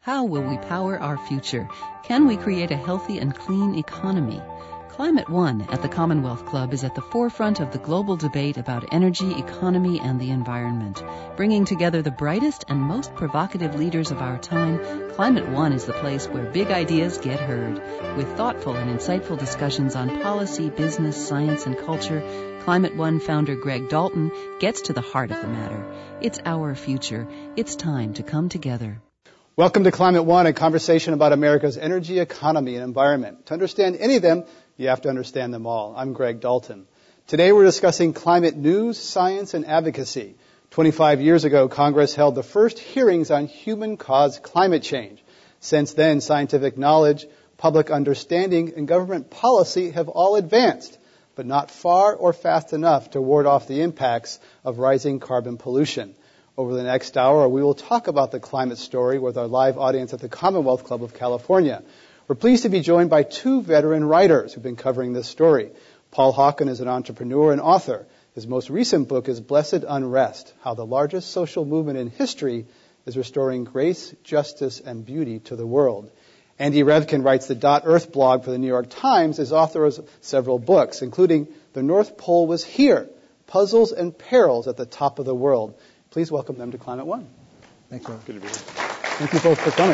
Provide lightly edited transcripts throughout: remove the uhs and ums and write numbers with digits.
How will we power our future? Can we create a healthy and clean economy? Climate One at the Commonwealth Club is at the forefront of the global debate about energy, economy, and the environment. Bringing together the brightest and most provocative leaders of our time, Climate One is the place where big ideas get heard. With thoughtful and insightful discussions on policy, business, science, and culture, Climate One founder Greg Dalton gets to the heart of the matter. It's our future. It's time to come together. Welcome to Climate One, a conversation about America's energy, economy, and environment. To understand any of them, you have to understand them all. I'm Greg Dalton. Today we're discussing climate news, science, and advocacy. 25 years ago, Congress held the first hearings on human-caused climate change. Since then, scientific knowledge, public understanding, and government policy have all advanced, but not far or fast enough to ward off the impacts of rising carbon pollution. Over the next hour, we will talk about the climate story with our live audience at the Commonwealth Club of California. We're pleased to be joined by two veteran writers who've been covering this story. Paul Hawken is an entrepreneur and author. His most recent book is Blessed Unrest, How the Largest Social Movement in History is Restoring Grace, Justice, and Beauty to the World. Andy Revkin writes the .Earth blog for the New York Times, is author of several books, including The North Pole Was Here, Puzzles and Perils at the Top of the World. Please welcome them to Climate One. Thank you. Good to be here. Thank you both for coming.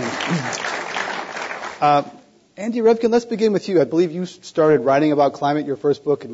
Andy Revkin, let's begin with you. I believe you started writing about climate, your first book, in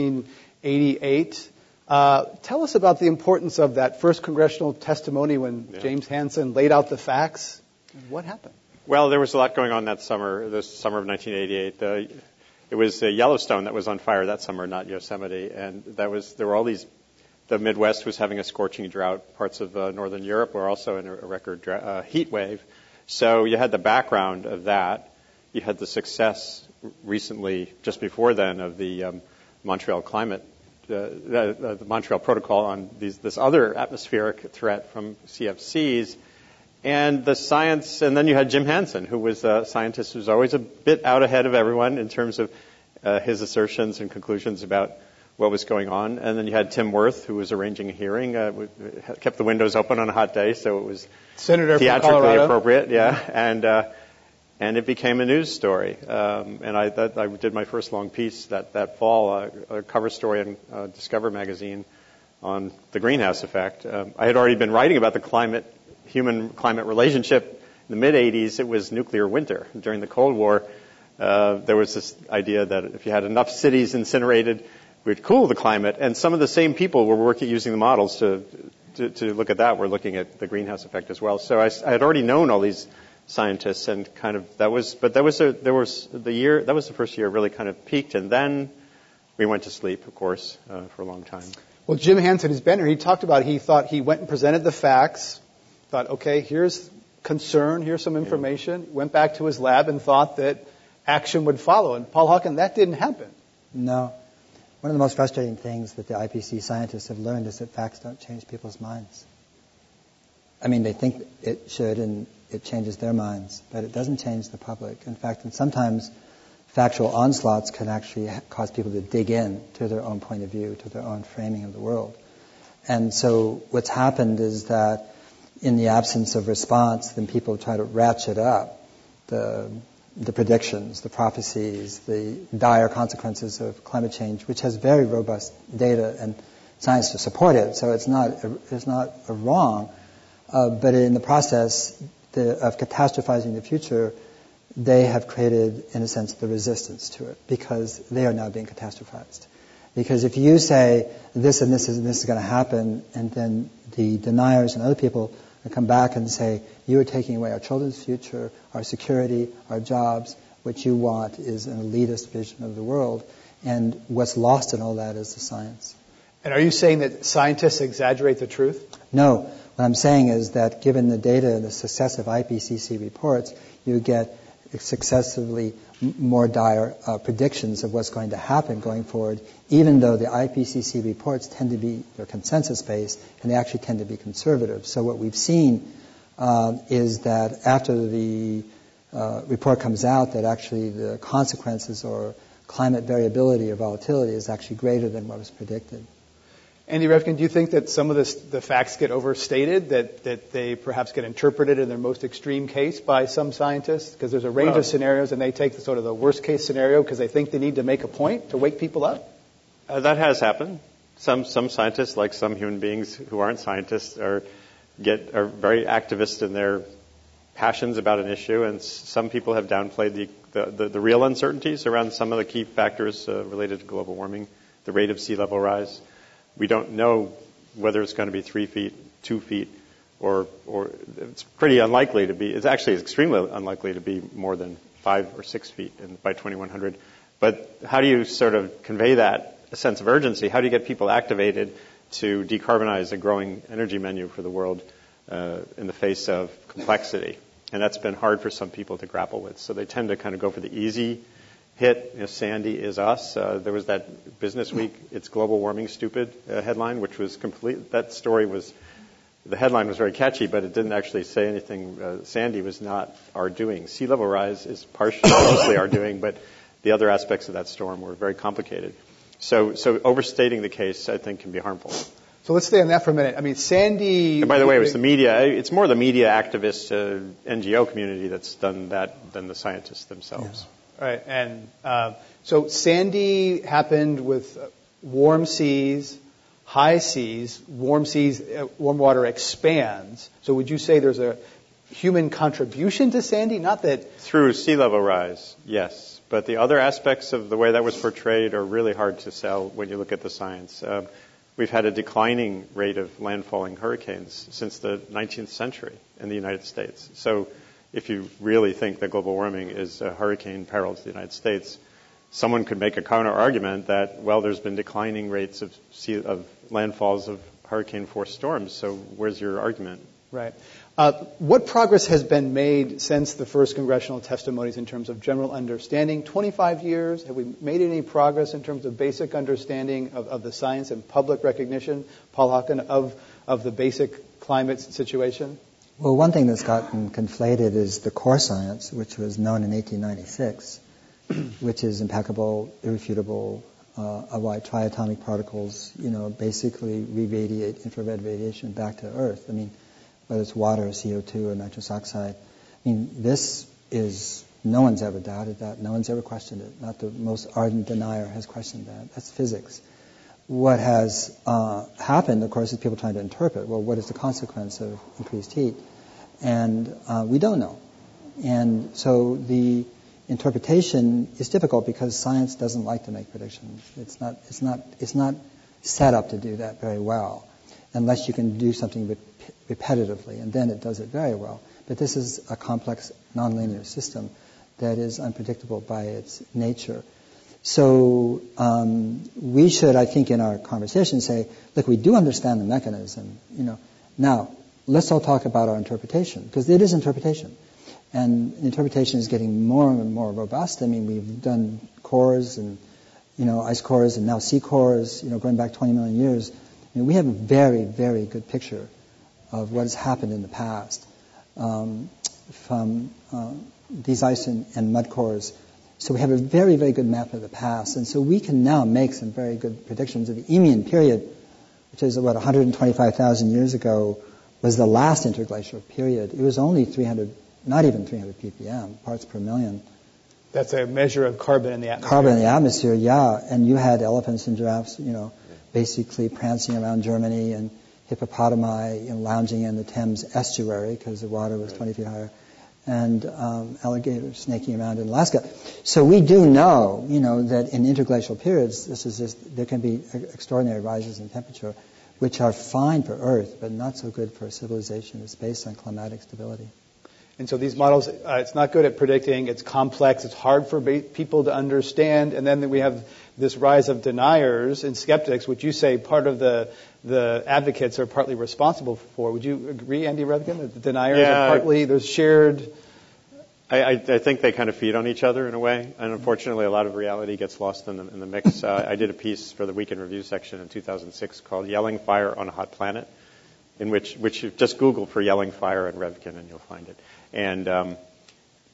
1988. Tell us about the importance of that first congressional testimony when James Hansen laid out the facts. What happened? Well, there was a lot going on this summer of 1988. It was Yellowstone that was on fire that summer, not Yosemite, and there were all these. The Midwest was having a scorching drought. Parts of northern Europe were also in a record heat wave. So you had the background of that. You had the success recently, just before then, of the Montreal climate, the Montreal Protocol on this other atmospheric threat from CFCs, and the science. And then you had Jim Hansen, who was a scientist who was always a bit out ahead of everyone in terms of his assertions and conclusions about what was going on. And then you had Tim Wirth, who was arranging a hearing, kept the windows open on a hot day, so it was Senator theatrically appropriate, and it became a news story. And I did my first long piece that fall, a cover story in Discover magazine on the greenhouse effect. I had already been writing about the human-climate relationship in the mid-'80s. It was nuclear winter. During the Cold War, there was this idea that if you had enough cities incinerated, we'd cool the climate. And some of the same people were using the models to look at that. We're looking at the greenhouse effect as well. So I had already known all these scientists, and kind of that was the first year it really kind of peaked, and then we went to sleep, of course, for a long time. Well, Jim Hansen has been here. He talked about he thought he went and presented the facts, thought, okay, here's concern, here's some information, went back to his lab and thought that action would follow. And Paul Hawken, that didn't happen. No. One of the most frustrating things that the IPC scientists have learned is that facts don't change people's minds. I mean, they think it should, and it changes their minds, but it doesn't change the public. In fact, and sometimes factual onslaughts can actually cause people to dig in to their own point of view, to their own framing of the world. And so what's happened is that in the absence of response, then people try to ratchet up the predictions, the prophecies, the dire consequences of climate change, which has very robust data and science to support it. So it's not a wrong, but in the process of catastrophizing the future, they have created, in a sense, the resistance to it, because they are now being catastrophized. Because if you say this and this and this is going to happen, and then the deniers and other people come back and say, you are taking away our children's future, our security, our jobs, what you want is an elitist vision of the world, and what's lost in all that is the science. And are you saying that scientists exaggerate the truth? No. What I'm saying is that given the data and the successive IPCC reports, you get successively more dire predictions of what's going to happen going forward, even though the IPCC reports tend to be they're consensus-based, and they actually tend to be conservative. So what we've seen is that after the report comes out, that actually the consequences or climate variability or volatility is actually greater than what was predicted. Andy Revkin, do you think that some of the facts get overstated, that they perhaps get interpreted in their most extreme case by some scientists? Because there's a range of scenarios, and they take the sort of the worst case scenario because they think they need to make a point to wake people up? That has happened. Some scientists, like some human beings who aren't scientists, are very activist in their passions about an issue, and some people have downplayed the real uncertainties around some of the key factors related to global warming, the rate of sea level rise. We don't know whether it's going to be 3 feet, 2 feet, or it's pretty unlikely to be. It's actually extremely unlikely to be more than 5 or 6 feet by 2100. But how do you sort of convey that a sense of urgency? How do you get people activated to decarbonize a growing energy menu for the world in the face of complexity? And that's been hard for some people to grapple with. So they tend to kind of go for the easy hit. Sandy is us. There was that Business Week, It's Global Warming Stupid headline, which was complete. That story was, the headline was very catchy, but it didn't actually say anything. Sandy was not our doing. Sea level rise is mostly our doing, but the other aspects of that storm were very complicated. So overstating the case, I think, can be harmful. So let's stay on that for a minute. I mean, Sandy... And by the way, it was the media. It's more the media activist NGO community that's done that than the scientists themselves. Yeah. Right, and so Sandy happened with warm seas, high seas, warm water expands. So would you say there's a human contribution to Sandy? Not that... Through sea level rise, yes. But the other aspects of the way that was portrayed are really hard to sell when you look at the science. We've had a declining rate of landfalling hurricanes since the 19th century in the United States. So if you really think that global warming is a hurricane peril to the United States, someone could make a counter argument that, well, there's been declining rates of landfalls of hurricane-force storms. So where's your argument? Right. What progress has been made since the first congressional testimonies in terms of general understanding? 25 years, have we made any progress in terms of basic understanding of the science and public recognition, Paul Hawken, of the basic climate situation? Well, one thing that's gotten conflated is the core science, which was known in 1896, which is impeccable, irrefutable, why triatomic particles, basically re-radiate infrared radiation back to Earth. I mean, whether it's water or CO2 or nitrous oxide. I mean, this is, no one's ever doubted that. No one's ever questioned it. Not the most ardent denier has questioned that. That's physics. What has happened, of course, is people trying to interpret, well, what is the consequence of increased heat? And we don't know. And so the interpretation is difficult because science doesn't like to make predictions. It's not set up to do that very well, unless you can do something repetitively, and then it does it very well. But this is a complex, nonlinear system that is unpredictable by its nature. So we should, I think, in our conversation say, look, we do understand the mechanism. Now let's all talk about our interpretation, because it is interpretation, and interpretation is getting more and more robust. I mean, we've done cores and ice cores and now sea cores, going back 20 million years. We have a very, very good picture of what has happened in the past from these ice and mud cores. So we have a very, very good map of the past. And so we can now make some very good predictions of the Eemian period, which is, 125,000 years ago, was the last interglacial period. It was only 300, not even 300 ppm, parts per million. That's a measure of carbon in the atmosphere. Carbon in the atmosphere, yeah. And you had elephants and giraffes, basically prancing around Germany, and hippopotami lounging in the Thames estuary because the water was 20 feet higher, and alligators snaking around in Alaska. So we do know, that in interglacial periods, there can be extraordinary rises in temperature, which are fine for Earth, but not so good for a civilization that's based on climatic stability. And so these models, it's not good at predicting. It's complex. It's hard for people to understand. And then we have this rise of deniers and skeptics, which you say part of the advocates are partly responsible for. Would you agree, Andy Revkin, that the deniers are partly, there's shared... I think they kind of feed on each other in a way, and unfortunately a lot of reality gets lost in the mix. I did a piece for the Week in Review section in 2006 called Yelling Fire on a Hot Planet, in which you just Google for Yelling Fire and Revkin and you'll find it. And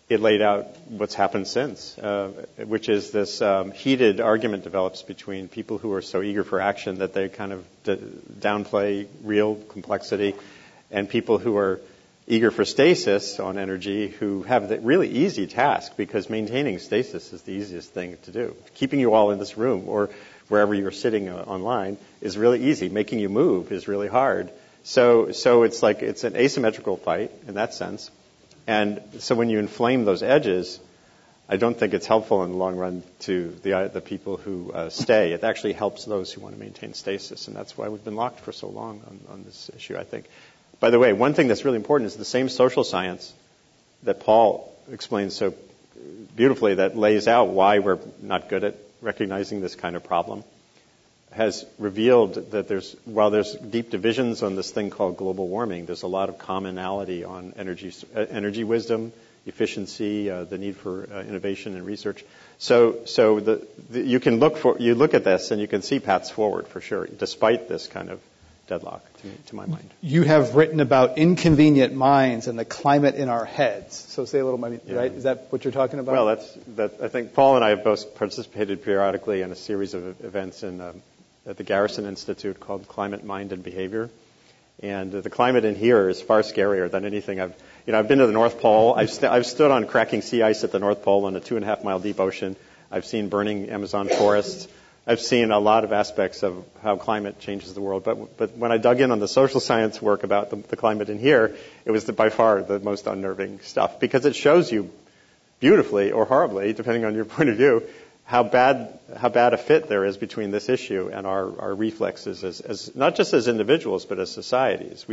it laid out what's happened since, which is this heated argument develops between people who are so eager for action that they kind of downplay real complexity, and people who are eager for stasis on energy who have the really easy task, because maintaining stasis is the easiest thing to do. Keeping you all in this room or wherever you're sitting online is really easy. Making you move is really hard. So it's like it's an asymmetrical fight in that sense. And so when you inflame those edges, I don't think it's helpful in the long run to the people who stay. It actually helps those who want to maintain stasis, and that's why we've been locked for so long on this issue, I think. By the way, one thing that's really important is the same social science that Paul explains so beautifully, that lays out why we're not good at recognizing this kind of problem, has revealed that while there's deep divisions on this thing called global warming, there's a lot of commonality on energy wisdom, efficiency, the need for innovation and research. So you look at this and you can see paths forward for sure, despite this kind of deadlock, to my mind. You have written about inconvenient minds and the climate in our heads. So say a little, right? Is that what you're talking about? Well, I think Paul and I have both participated periodically in a series of events at the Garrison Institute called Climate, Mind, and Behavior. And the climate in here is far scarier than anything I've been to the North Pole. I've stood on cracking sea ice at the North Pole in a 2.5 mile deep ocean. I've seen burning Amazon forests. I've seen a lot of aspects of how climate changes the world. But when I dug in on the social science work about the climate in here, it was by far the most unnerving stuff, because it shows you beautifully or horribly, depending on your point of view, how bad a fit there is between this issue and our reflexes as not just as individuals but as societies.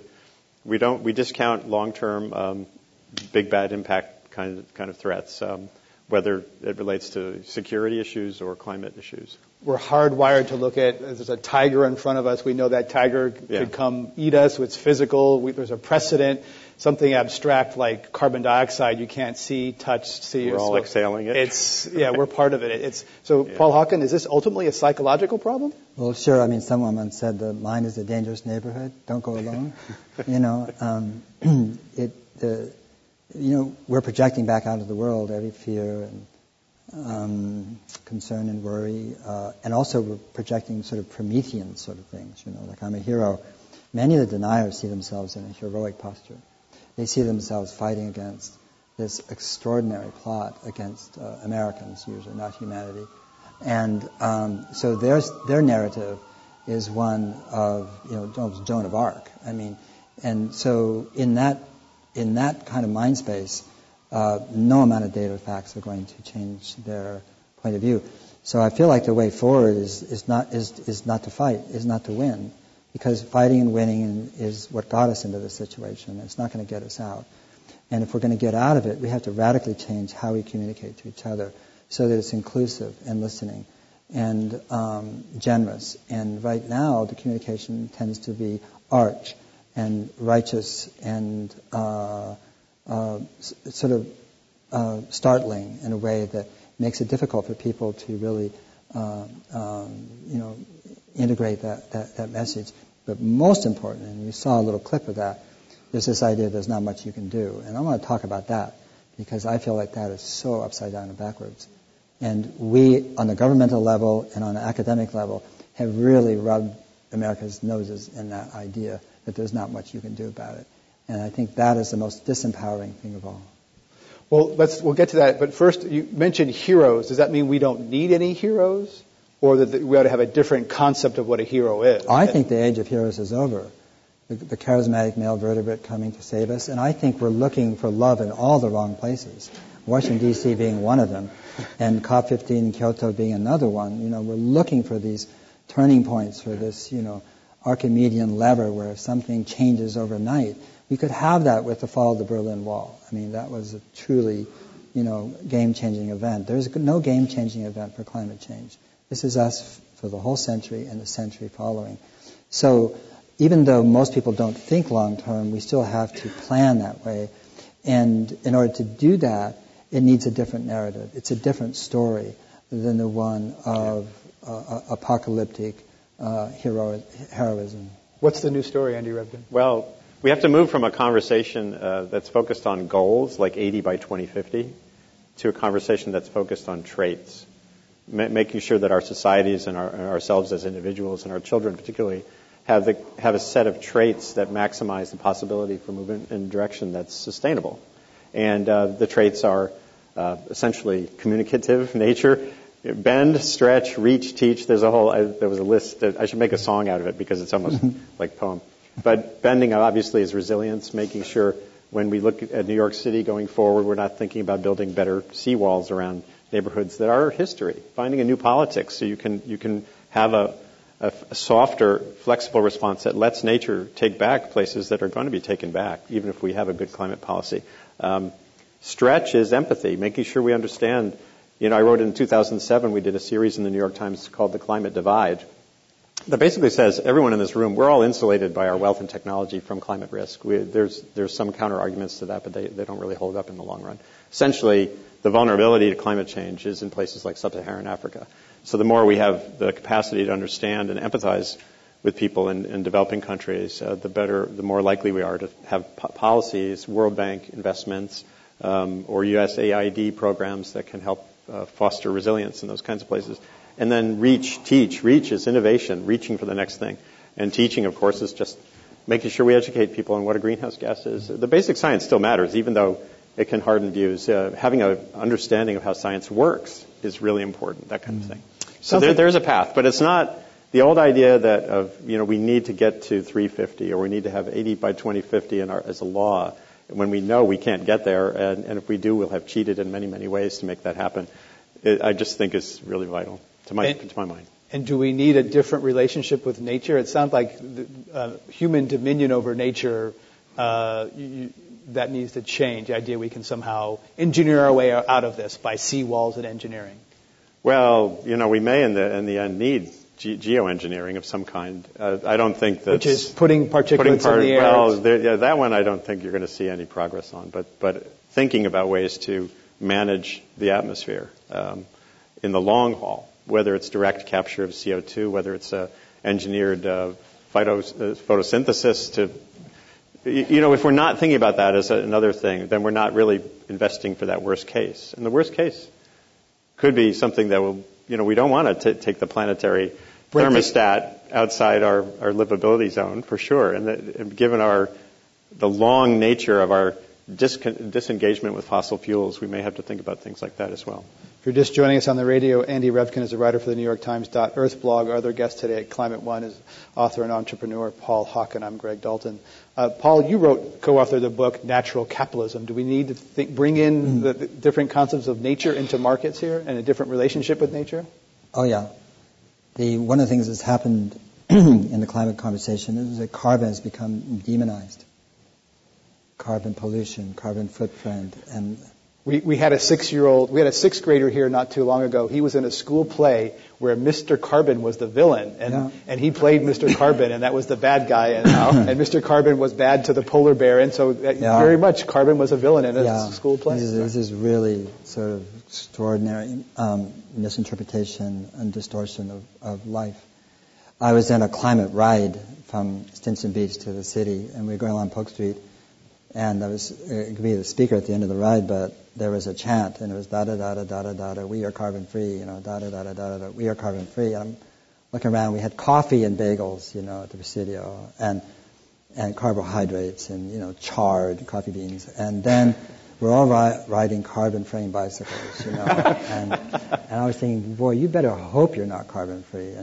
We discount long-term big bad impact kind of threats, whether it relates to security issues or climate issues. We're hardwired to look at, there's a tiger in front of us. We know that tiger could come eat us. It's physical. There's a precedent. Something abstract like carbon dioxide you can't see, touch, see. We're all exhaling it. We're part of it. Paul Hawken, is this ultimately a psychological problem? Well, sure. I mean, someone once said the mind is a dangerous neighborhood. Don't go alone. We're projecting back out of the world every fear and concern and worry, and also we're projecting sort of Promethean sort of things. Like I'm a hero. Many of the deniers see themselves in a heroic posture. They see themselves fighting against this extraordinary plot against Americans, usually, not humanity. And so their narrative is one of Joan of Arc. I mean, and so in that kind of mind space, no amount of data or facts are going to change their point of view. So I feel like the way forward is not to fight, is not to win. Because fighting and winning is what got us into this situation. It's not going to get us out. And if we're going to get out of it, we have to radically change how we communicate to each other so that it's inclusive and listening and generous. And right now, the communication tends to be arch and righteous and sort of startling in a way that makes it difficult for people to really integrate that message. But most important, and you saw a little clip of that, is this idea there's not much you can do. And I want to talk about that because I feel like that is so upside down and backwards. And we, on the governmental level and on the academic level, have really rubbed America's noses in that idea that there's not much you can do about it. And I think that is the most disempowering thing of all. Well, we'll get to that. But first, you mentioned heroes. Does that mean we don't need any heroes? Or that we ought to have a different concept of what a hero is? I think the age of heroes is over. The charismatic male vertebrate coming to save us. And I think we're looking for love in all the wrong places. Washington, D.C. being one of them, and COP15 in Kyoto being another one. We're looking for these turning points for this, Archimedean lever where something changes overnight. We could have that with the fall of the Berlin Wall. I mean, that was a truly, game-changing event. There's no game-changing event for climate change. This is us for the whole century and the century following. So even though most people don't think long-term, we still have to plan that way. And in order to do that, it needs a different narrative. It's a different story than the one of apocalyptic heroism. What's the new story, Andy Rebkin? Well, We have to move from a conversation that's focused on goals, like 80 by 2050, to a conversation that's focused on traits, making sure that our societies and ourselves as individuals and our children particularly have a set of traits that maximize the possibility for movement in a direction that's sustainable. And the traits are essentially communicative nature, bend, stretch, reach, teach. There was a list. I should make a song out of it because it's almost like a poem. But bending obviously is resilience, making sure when we look at New York City going forward, we're not thinking about building better seawalls around neighborhoods that are history. Finding a new politics so you can have a softer, flexible response that lets nature take back places that are going to be taken back, even if we have a good climate policy. Stretch is empathy, making sure we understand. I wrote in 2007, we did a series in the New York Times called The Climate Divide that basically says everyone in this room, we're all insulated by our wealth and technology from climate risk. There's some counter-arguments to that, but they don't really hold up in the long run. Essentially, the vulnerability to climate change is in places like sub-Saharan Africa. So the more we have the capacity to understand and empathize with people in developing countries, the more likely we are to have policies, World Bank investments, or USAID programs that can help foster resilience in those kinds of places. And then teach. Reach is innovation, reaching for the next thing. And teaching, of course, is just making sure we educate people on what a greenhouse gas is. The basic science still matters, even though it can harden views. Having an understanding of how science works is really important, that kind of thing. So there's a path, but it's not the old idea that we need to get to 350 or we need to have 80 by 2050 as a law when we know we can't get there, and if we do, we'll have cheated in many, many ways to make that happen. I just think is really vital to my mind. And do we need a different relationship with nature? It sounds like human dominion over nature, that needs to change. The idea we can somehow engineer our way out of this by seawalls and engineering. Well, we may in the end need geoengineering of some kind. I don't think that... Which is putting particulates in the air. Well, that one I don't think you're going to see any progress on. But thinking about ways to manage the atmosphere in the long haul, whether it's direct capture of CO2, whether it's engineered photosynthesis to... if we're not thinking about that as another thing, then we're not really investing for that worst case. And the worst case could be something that will... we don't want to take the planetary thermostat outside our livability zone, for sure. And given the long nature of our disengagement with fossil fuels, we may have to think about things like that as well. If you're just joining us on the radio, Andy Revkin is a writer for the New York Times .Earth blog. Our other guest today at Climate One is author and entrepreneur Paul Hawken. I'm Greg Dalton. Paul, you co-authored the book Natural Capitalism. Do we need to bring in the different concepts of nature into markets here and a different relationship with nature? Oh, yeah. One of the things that's happened in the climate conversation is that carbon has become demonized. Carbon pollution, carbon footprint, and... We had a sixth grader here not too long ago. He was in a school play where Mr. Carbon was the villain, and he played Mr. Carbon, and that was the bad guy, and Mr. Carbon was bad to the polar bear, and so very much Carbon was a villain in a school play. This is really sort of extraordinary misinterpretation and distortion of life. I was in a climate ride from Stinson Beach to the city, and we were going along Polk Street, and I was going to be the speaker at the end of the ride, but there was a chant, and it was da-da-da-da-da-da-da, we are carbon free, da-da-da-da-da-da, we are carbon free. And I'm looking around, we had coffee and bagels, at the Presidio, and carbohydrates and, charred coffee beans. And then we're all riding carbon frame bicycles, and I was thinking, boy, you better hope you're not carbon free.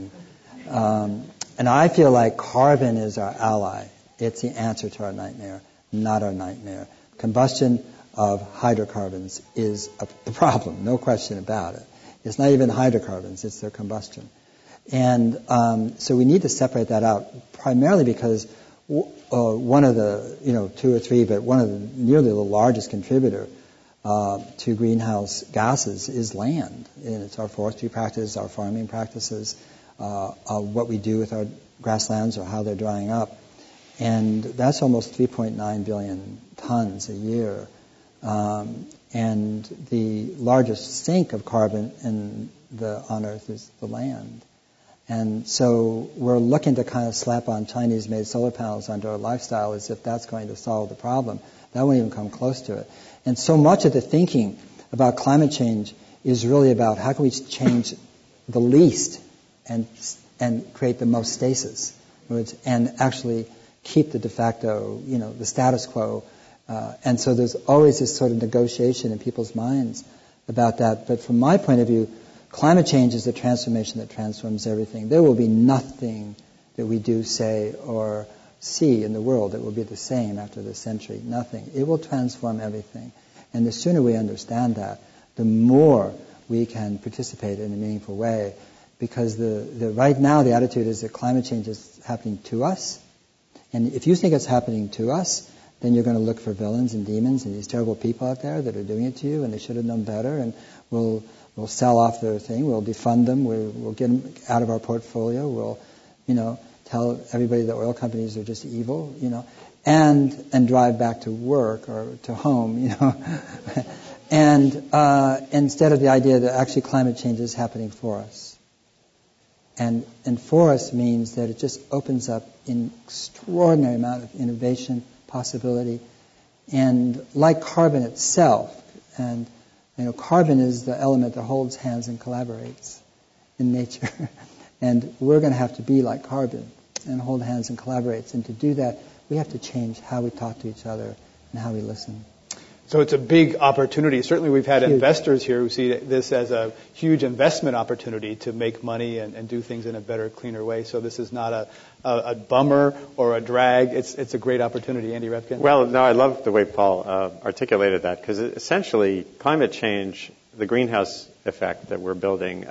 And I feel like carbon is our ally. It's the answer to our nightmare, not our nightmare. Combustion of hydrocarbons is the problem, no question about it. It's not even hydrocarbons, it's their combustion. And so we need to separate that out, primarily because one of the, two or three, but one of the nearly the largest contributor to greenhouse gases is land. And it's our forestry practices, our farming practices, what we do with our grasslands or how they're drying up. And that's almost 3.9 billion tons a year. And the largest sink of carbon on Earth is the land. And so we're looking to kind of slap on Chinese-made solar panels onto our lifestyle as if that's going to solve the problem. That won't even come close to it. And so much of the thinking about climate change is really about how can we change the least and create the most stasis, and actually keep the de facto, the status quo. And so there's always this sort of negotiation in people's minds about that. But from my point of view, climate change is the transformation that transforms everything. There will be nothing that we do, say, or see in the world that will be the same after this century. Nothing. It will transform everything. And the sooner we understand that, the more we can participate in a meaningful way. Because right now the attitude is that climate change is happening to us. And if you think it's happening to us, then you're going to look for villains and demons and these terrible people out there that are doing it to you, and they should have known better, and we'll sell off their thing, we'll defund them, we'll get them out of our portfolio, we'll, tell everybody that oil companies are just evil, and drive back to work or to home, and instead of the idea that actually climate change is happening for us. And for us means that it just opens up an extraordinary amount of innovation, possibility, and like carbon itself, and carbon is the element that holds hands and collaborates in nature, and we're going to have to be like carbon and hold hands and collaborate. And to do that, we have to change how we talk to each other and how we listen. So it's a big opportunity. Certainly we've had investors here who see this as a huge investment opportunity to make money and do things in a better, cleaner way. So this is not a bummer or a drag. It's a great opportunity. Andy Repkin? Well, no, I love the way Paul articulated that, because essentially climate change, the greenhouse effect that we're building,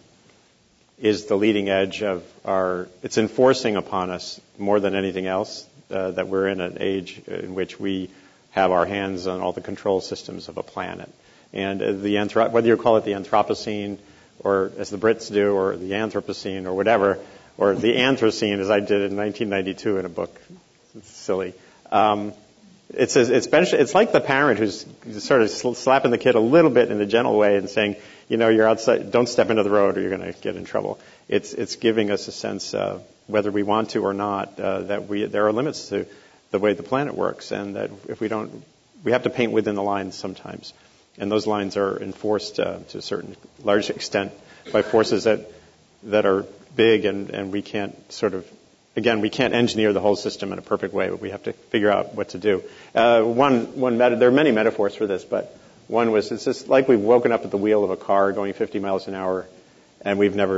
is the leading edge of it's enforcing upon us more than anything else that we're in an age in which we have our hands on all the control systems of a planet. And whether you call it the Anthropocene, or as the Brits do, or the Anthropocene, or whatever, or the Anthrocene, as I did in 1992 in a book. It's silly. It's like the parent who's sort of slapping the kid a little bit in a gentle way and saying, you're outside, don't step into the road or you're going to get in trouble. It's giving us a sense, whether we want to or not, that there are limits to the way the planet works, and that if we have to paint within the lines sometimes. And those lines are enforced to a certain large extent by forces that are big, and we can't we can't engineer the whole system in a perfect way, but we have to figure out what to do. There are many metaphors for this, but one was, it's just like we've woken up at the wheel of a car going 50 miles an hour, and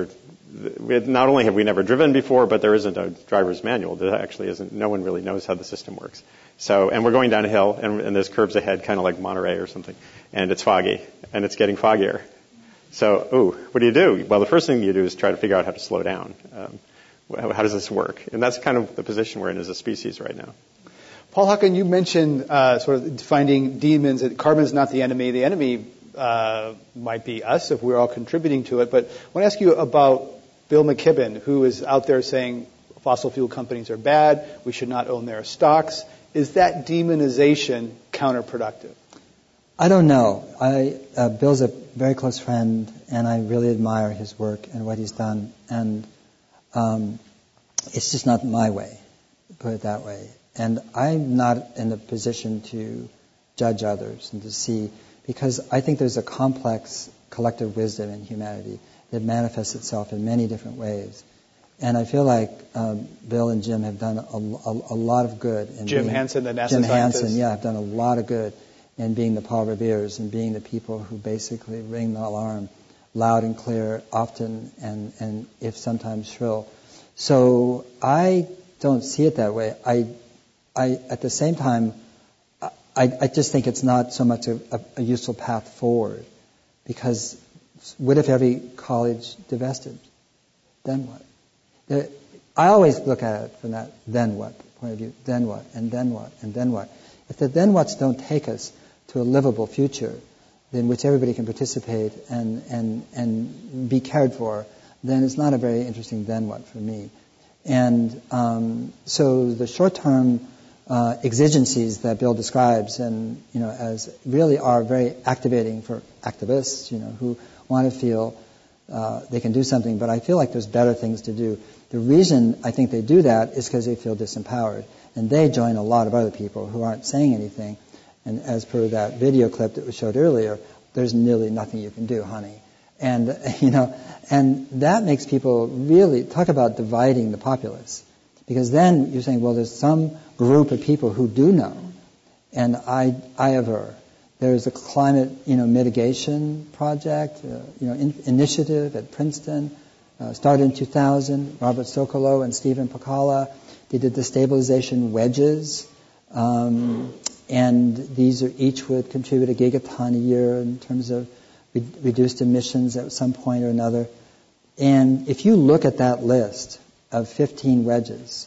not only have we never driven before, but there isn't a driver's manual. There actually isn't. No one really knows how the system works. So, and we're going down a hill, and there's curves ahead, kind of like Monterey or something, and it's foggy, and it's getting foggier. So, what do you do? Well, the first thing you do is try to figure out how to slow down. How does this work? And that's kind of the position we're in as a species right now. Paul Hawken, you mentioned sort of finding demons. Carbon is not the enemy. The enemy might be us if we're all contributing to it. But I want to ask you about Bill McKibben, who is out there saying fossil fuel companies are bad, we should not own their stocks. Is that demonization counterproductive? I don't know. Bill's a very close friend, and I really admire his work and what he's done. And it's just not my way, put it that way. And I'm not in a position to judge others and to see, because I think there's a complex collective wisdom in humanity that manifests itself in many different ways. And I feel like Bill and Jim have done a lot of good. Jim Hansen, the NASA Jim scientist. Hansen, yeah, have done a lot of good in being the Paul Reveres and being the people who basically ring the alarm loud and clear, often, and if sometimes shrill. So I don't see it that way. I at the same time, I just think it's not so much a useful path forward, because what if every college divested? Then what? I always look at it from that then what point of view. Then what? And then what? And then what? If the then whats don't take us to a livable future in which everybody can participate and be cared for, then it's not a very interesting then what for me. And so the short-term exigencies that Bill describes, and as really are very activating for activists, who want to feel they can do something, but I feel like there's better things to do. The reason I think they do that is because they feel disempowered. And they join a lot of other people who aren't saying anything. And as per that video clip that was showed earlier, there's nearly nothing you can do, honey. And, and that makes people really talk about dividing the populace. Because then you're saying, well, there's some group of people who do know. And I aver. There's a climate, mitigation project, initiative at Princeton, started in 2000. Robert Socolow and Stephen Pacala, they did the stabilization wedges, and these are each would contribute a gigaton a year in terms of reduced emissions at some point or another. And if you look at that list of 15 wedges,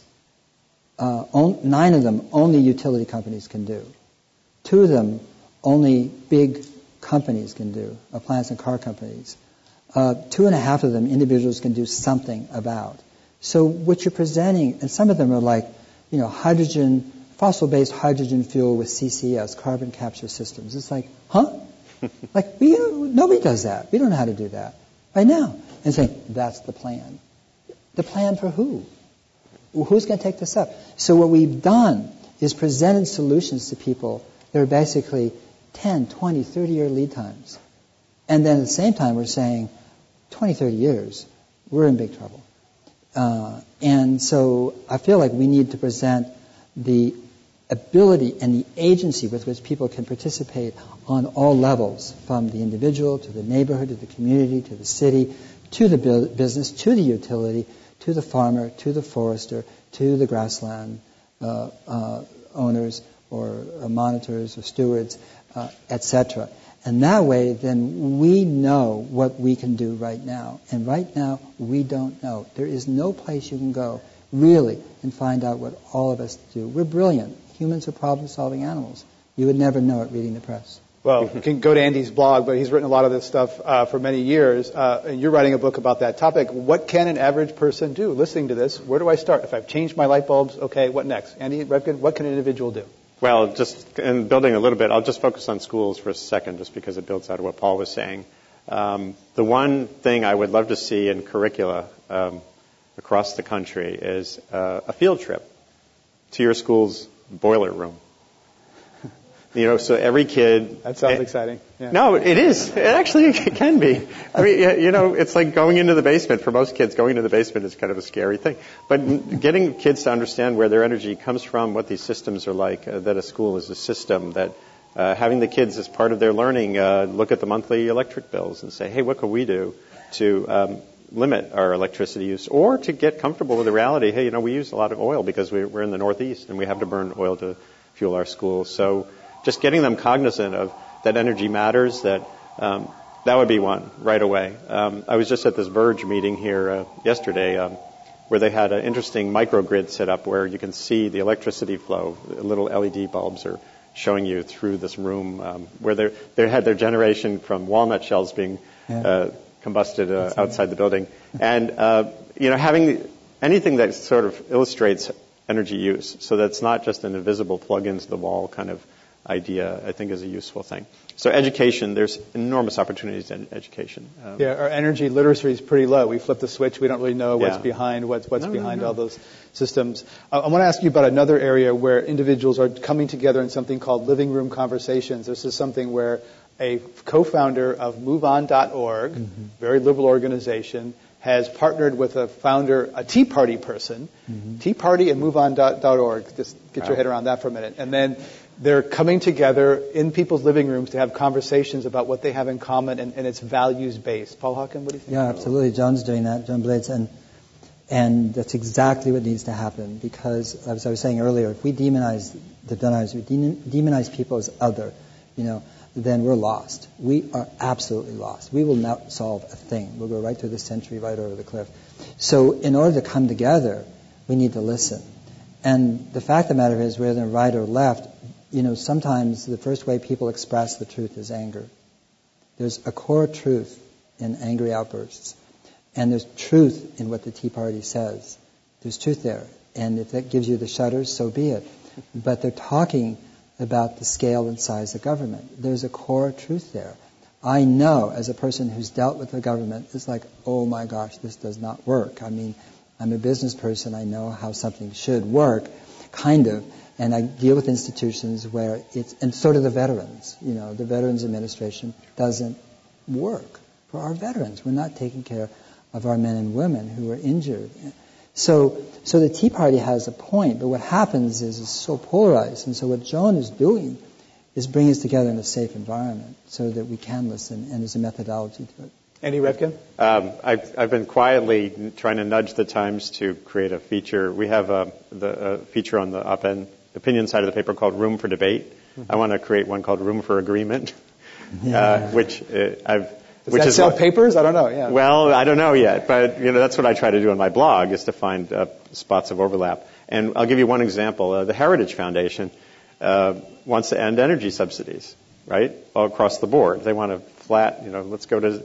9 of them only utility companies can do. 2 of them only big companies can do, appliance and car companies. 2.5 of them individuals can do something about. So what you're presenting, and some of them are like, hydrogen, fossil-based hydrogen fuel with CCS, carbon capture systems. It's like, huh? Like, nobody does that. We don't know how to do that right now. And saying, that's the plan. The plan for who? Who's going to take this up? So what we've done is presented solutions to people that are basically 10, 20, 30-year lead times. And then at the same time, we're saying, 20, 30 years, we're in big trouble. And so I feel like we need to present the ability and the agency with which people can participate on all levels, from the individual to the neighborhood to the community to the city to the business to the utility to the farmer to the forester to the grassland owners or monitors or stewards, etc. And that way, then we know what we can do right now. And right now, we don't know. There is no place you can go, really, and find out what all of us do. We're brilliant. Humans are problem-solving animals. You would never know it reading the press. Well, you can go to Andy's blog, but he's written a lot of this stuff for many years. And you're writing a book about that topic. What can an average person do listening to this? Where do I start? If I've changed my light bulbs, okay, what next? Andy Revkin, what can an individual do? Well, just in building a little bit, I'll just focus on schools for a second, just because it builds out of what Paul was saying. The one thing I would love to see in curricula across the country is a field trip to your school's boiler room. So every kid... That sounds exciting. Yeah. No, it is. It actually can be. I mean, it's like going into the basement. For most kids, going into the basement is kind of a scary thing. But getting kids to understand where their energy comes from, what these systems are like, that a school is a system, that having the kids as part of their learning look at the monthly electric bills and say, hey, what can we do to limit our electricity use, or to get comfortable with the reality, hey, we use a lot of oil because we're in the Northeast and we have to burn oil to fuel our schools. So just getting them cognizant of that energy matters, that would be one right away. I was just at this Verge meeting here yesterday where they had an interesting microgrid set up where you can see the electricity flow. Little LED bulbs are showing you through this room where they had their generation from walnut shells being combusted outside the building. And, having anything that sort of illustrates energy use so that's not just an invisible plug into the wall kind of idea, I think is a useful thing. So education, there's enormous opportunities in education. Our energy literacy is pretty low. We flip the switch. We don't really know what's behind behind all those systems. I want to ask you about another area where individuals are coming together in something called living room conversations. This is something where a co-founder of MoveOn.org, very liberal organization, has partnered with a founder, a Tea Party person, Tea Party and MoveOn.org. Just get your head around that for a minute. And then they're coming together in people's living rooms to have conversations about what they have in common, and it's values-based. Paul Hawken, what do you think? Yeah, absolutely. John's doing that, John Blades, and that's exactly what needs to happen, because, as I was saying earlier, if we demonize the deniers, we demonize people as other, then we're lost. We are absolutely lost. We will not solve a thing. We'll go right through the century, right over the cliff. So in order to come together, we need to listen. And the fact of the matter is, whether right or left, sometimes the first way people express the truth is anger. There's a core truth in angry outbursts. And there's truth in what the Tea Party says. There's truth there. And if that gives you the shudders, so be it. But they're talking about the scale and size of government. There's a core truth there. I know, as a person who's dealt with the government, it's like, oh my gosh, this does not work. I mean, I'm a business person. I know how something should work, kind of. And I deal with institutions where and so do the veterans. You know, the Veterans Administration doesn't work for our veterans. We're not taking care of our men and women who are injured. So the Tea Party has a point, but what happens is it's so polarized. And so what Joan is doing is bringing us together in a safe environment so that we can listen, and there's a methodology to it. Andy Revkin? I've been quietly trying to nudge the Times to create a feature. We have a feature on the op-ed opinion side of the paper called Room for Debate. Mm-hmm. I want to create one called Room for Agreement, which I've... Does that sell papers? I don't know. Yeah. Well, I don't know yet, but that's what I try to do on my blog, is to find spots of overlap. And I'll give you one example. The Heritage Foundation wants to end energy subsidies, right, all across the board. They want a flat, let's go to...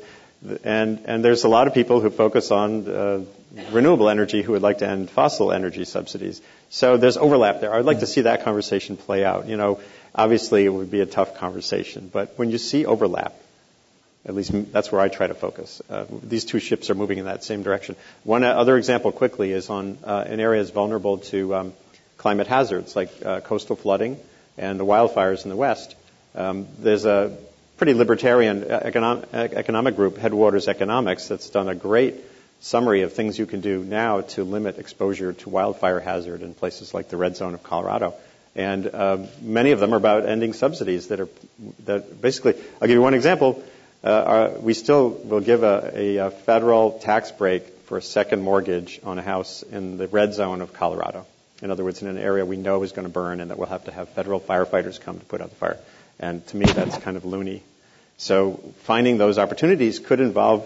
And there's a lot of people who focus on renewable energy who would like to end fossil energy subsidies. So there's overlap there. I'd like to see that conversation play out. Obviously it would be a tough conversation, but when you see overlap, at least that's where I try to focus. These two ships are moving in that same direction. One other example quickly is in areas vulnerable to climate hazards like coastal flooding and the wildfires in the West. There's a pretty libertarian economic group, Headwaters Economics, that's done a great summary of things you can do now to limit exposure to wildfire hazard in places like the red zone of Colorado. And many of them are about ending subsidies that basically, I'll give you one example. We still will give a federal tax break for a second mortgage on a house in the red zone of Colorado. In other words, in an area we know is going to burn and that we'll have to have federal firefighters come to put out the fire. And to me, that's kind of loony. So finding those opportunities could involve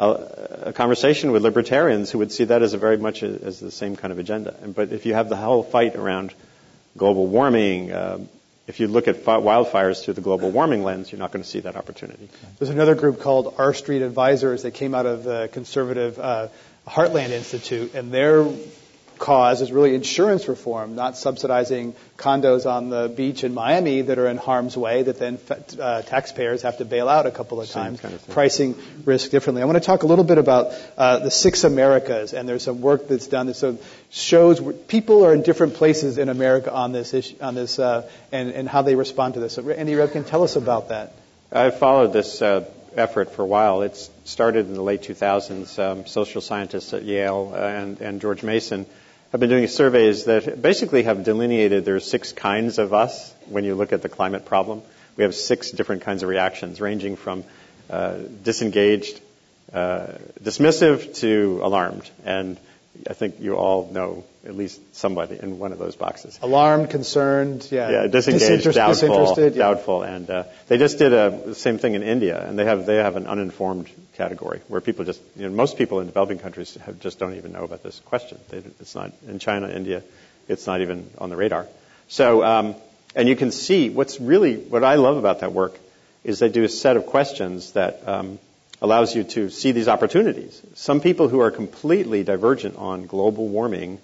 a conversation with libertarians who would see that as very much as the same kind of agenda. But if you have the whole fight around global warming, if you look at wildfires through the global warming lens, you're not going to see that opportunity. There's another group called R Street Advisors that came out of the conservative Heartland Institute, and their cause is really insurance reform, not subsidizing condos on the beach in Miami that are in harm's way that then taxpayers have to bail out a couple of times, kind of pricing risk differently. I want to talk a little bit about the 6 Americas, and there's some work that's done that shows where people are in different places in America on this issue, and how they respond to this. So Andy Revkin, tell us about that. I've followed this effort for a while. It started in the late 2000s. Social scientists at Yale and George Mason have been doing surveys that basically have delineated there's 6 kinds of us when you look at the climate problem. We have 6 different kinds of reactions, ranging from disengaged, dismissive, to alarmed. And I think you all know at least somebody in one of those boxes. Alarmed, concerned, disengaged, doubtful, and they just did the same thing in India, and they have an uninformed category where people just, most people in developing countries just don't even know about this question. It's not in China, India, it's not even on the radar. So, and you can see what I love about that work is they do a set of questions that allows you to see these opportunities. Some people who are completely divergent on global warming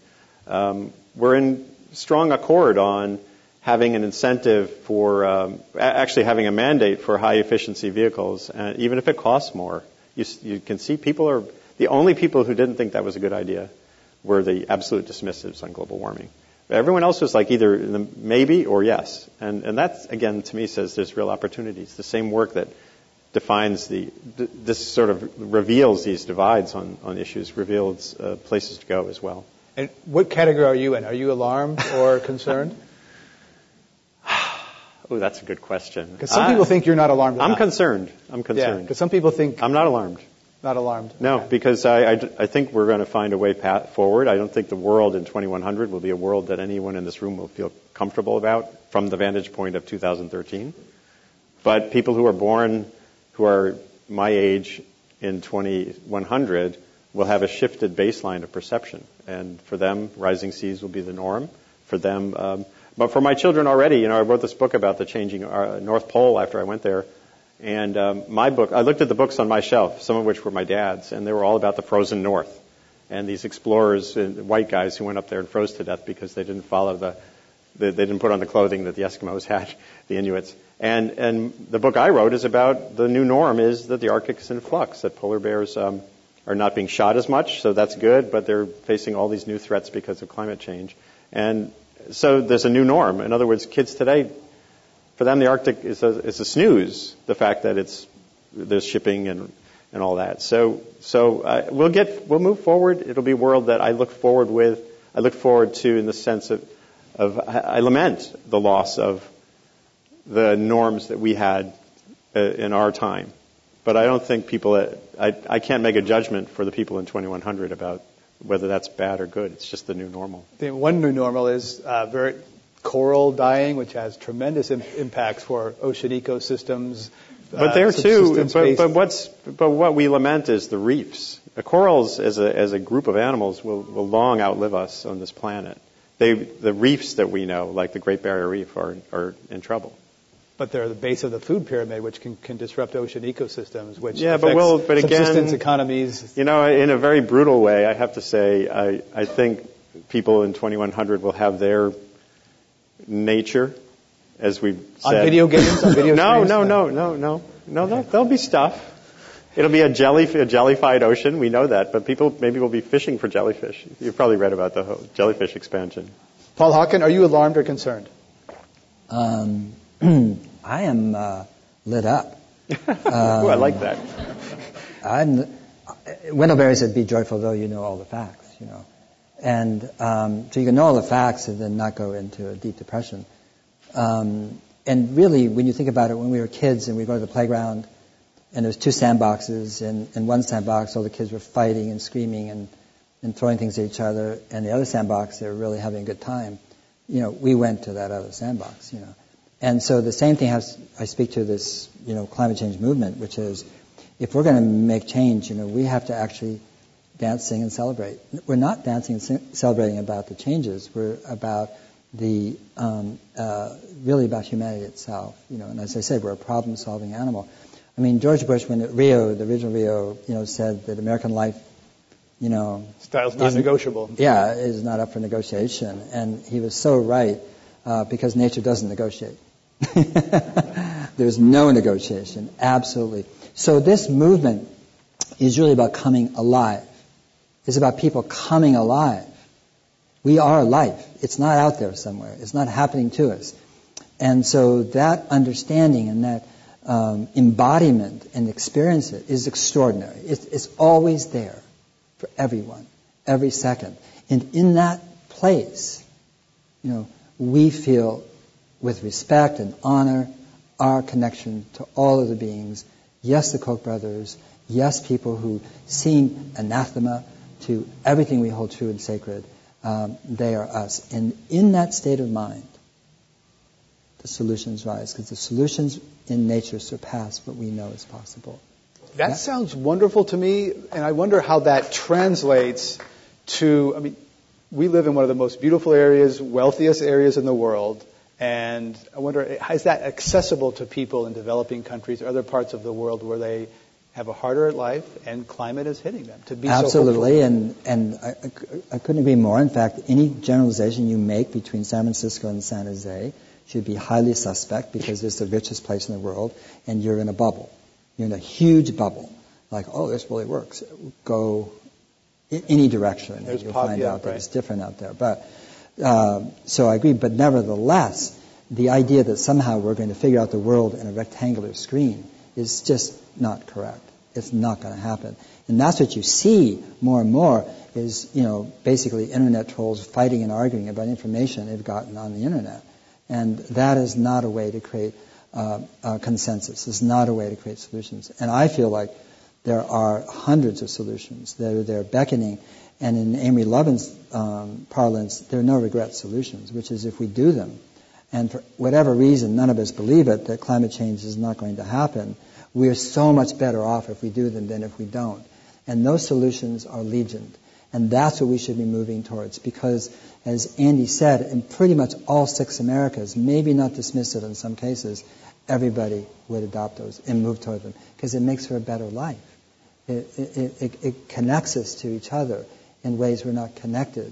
were in strong accord on having an incentive for actually having a mandate for high efficiency vehicles, even if it costs more. You can see the only people who didn't think that was a good idea were the absolute dismissives on global warming. Everyone else was like either maybe or yes. And that, again, to me says there's real opportunities. The same work that defines this sort of reveals these divides on issues, reveals places to go as well. And what category are you in? Are you alarmed or concerned? Oh, that's a good question. Because some people think you're not alarmed. I'm concerned. Yeah, because some people think... I'm not alarmed. Not alarmed. No, okay. Because I think we're going to find a way forward. I don't think the world in 2100 will be a world that anyone in this room will feel comfortable about from the vantage point of 2013. But people who are born, who are my age in 2100, will have a shifted baseline of perception. And for them, rising seas will be the norm. For them... But for my children already, I wrote this book about the changing North Pole after I went there. And my book, I looked at the books on my shelf, some of which were my dad's, and they were all about the frozen North. And these explorers, white guys who went up there and froze to death because they didn't follow the They didn't put on the clothing that the Eskimos had, the Inuits. And the book I wrote is about the new norm is that the Arctic is in flux, that polar bears are not being shot as much, so that's good, but they're facing all these new threats because of climate change. And so there's a new norm. In other words, kids today, for them, the Arctic is a snooze, the fact that there's shipping and all that. So we'll move forward. It'll be a world that I look forward to in the sense of I lament the loss of the norms that we had in our time. But I don't think I can't make a judgment for the people in 2100 about whether that's bad or good. It's just the new normal. The one new normal is coral dying, which has tremendous impacts for ocean ecosystems. But there too, but what we lament is the reefs. The corals, as a group of animals, will long outlive us on this planet. The reefs that we know, like the Great Barrier Reef, are in trouble. But they're the base of the food pyramid, which can disrupt ocean ecosystems, which but subsistence again, economies. In a very brutal way, I have to say, I think people in 2100 will have their nature, as we've said. On video games, on video No, screens? there'll be stuff. It'll be a jellified ocean. We know that, but people maybe will be fishing for jellyfish. You've probably read about the whole jellyfish expansion. Paul Hawken, are you alarmed or concerned? I am lit up. Ooh, I like that. Wendell Berry said, "Be joyful, though you know all the facts." And so you can know all the facts and then not go into a deep depression. And really, when you think about it, when we were kids and we go to the playground, and there's two sandboxes, and in one sandbox all the kids were fighting and screaming and throwing things at each other, and the other sandbox they were really having a good time. We went to that other sandbox. And so the same thing I speak to this, climate change movement, which is if we're going to make change, we have to actually dance, sing, and celebrate. We're not dancing and celebrating about the changes. We're about really about humanity itself. And as I said, we're a problem-solving animal. I mean, George Bush, when at Rio, the original Rio, said that American life, style's not negotiable. Yeah, is not up for negotiation. And he was so right, because nature doesn't negotiate. There's no negotiation, absolutely. So this movement is really about coming alive. It's about people coming alive. We are life. It's not out there somewhere. It's not happening to us. And so that understanding and that embodiment and experience it is extraordinary. It's always there for everyone, every second. And in that place, we feel with respect and honor our connection to all of the beings. Yes, the Koch brothers. Yes, people who seem anathema to everything we hold true and sacred. They are us. And in that state of mind, the solutions rise, because the solutions in nature surpass what we know is possible. That sounds wonderful to me, and I wonder how that translates to, we live in one of the most beautiful areas, wealthiest areas in the world, and I wonder, is that accessible to people in developing countries or other parts of the world where they have a harder life and climate is hitting them to be absolutely, so hopeful? and I couldn't agree more. In fact, any generalization you make between San Francisco and San Jose should be highly suspect, because it's the richest place in the world, and you're in a bubble. You're in a huge bubble. Like, this really works. Go in any direction, and you'll find out that it's different out there. But so I agree. But nevertheless, the idea that somehow we're going to figure out the world in a rectangular screen is just not correct. It's not going to happen. And that's what you see more and more is, basically internet trolls fighting and arguing about information they've gotten on the internet. And that is not a way to create consensus. It's not a way to create solutions. And I feel like there are hundreds of solutions that are there beckoning. And in Amory Lovin's parlance, there are no regret solutions, which is if we do them, and for whatever reason, none of us believe it, that climate change is not going to happen, we are so much better off if we do them than if we don't. And those solutions are legion. And that's what we should be moving towards, because, as Andy said, in pretty much all 6 Americas, maybe not dismissive in some cases, everybody would adopt those and move toward them, because it makes for a better life. It connects us to each other in ways we're not connected.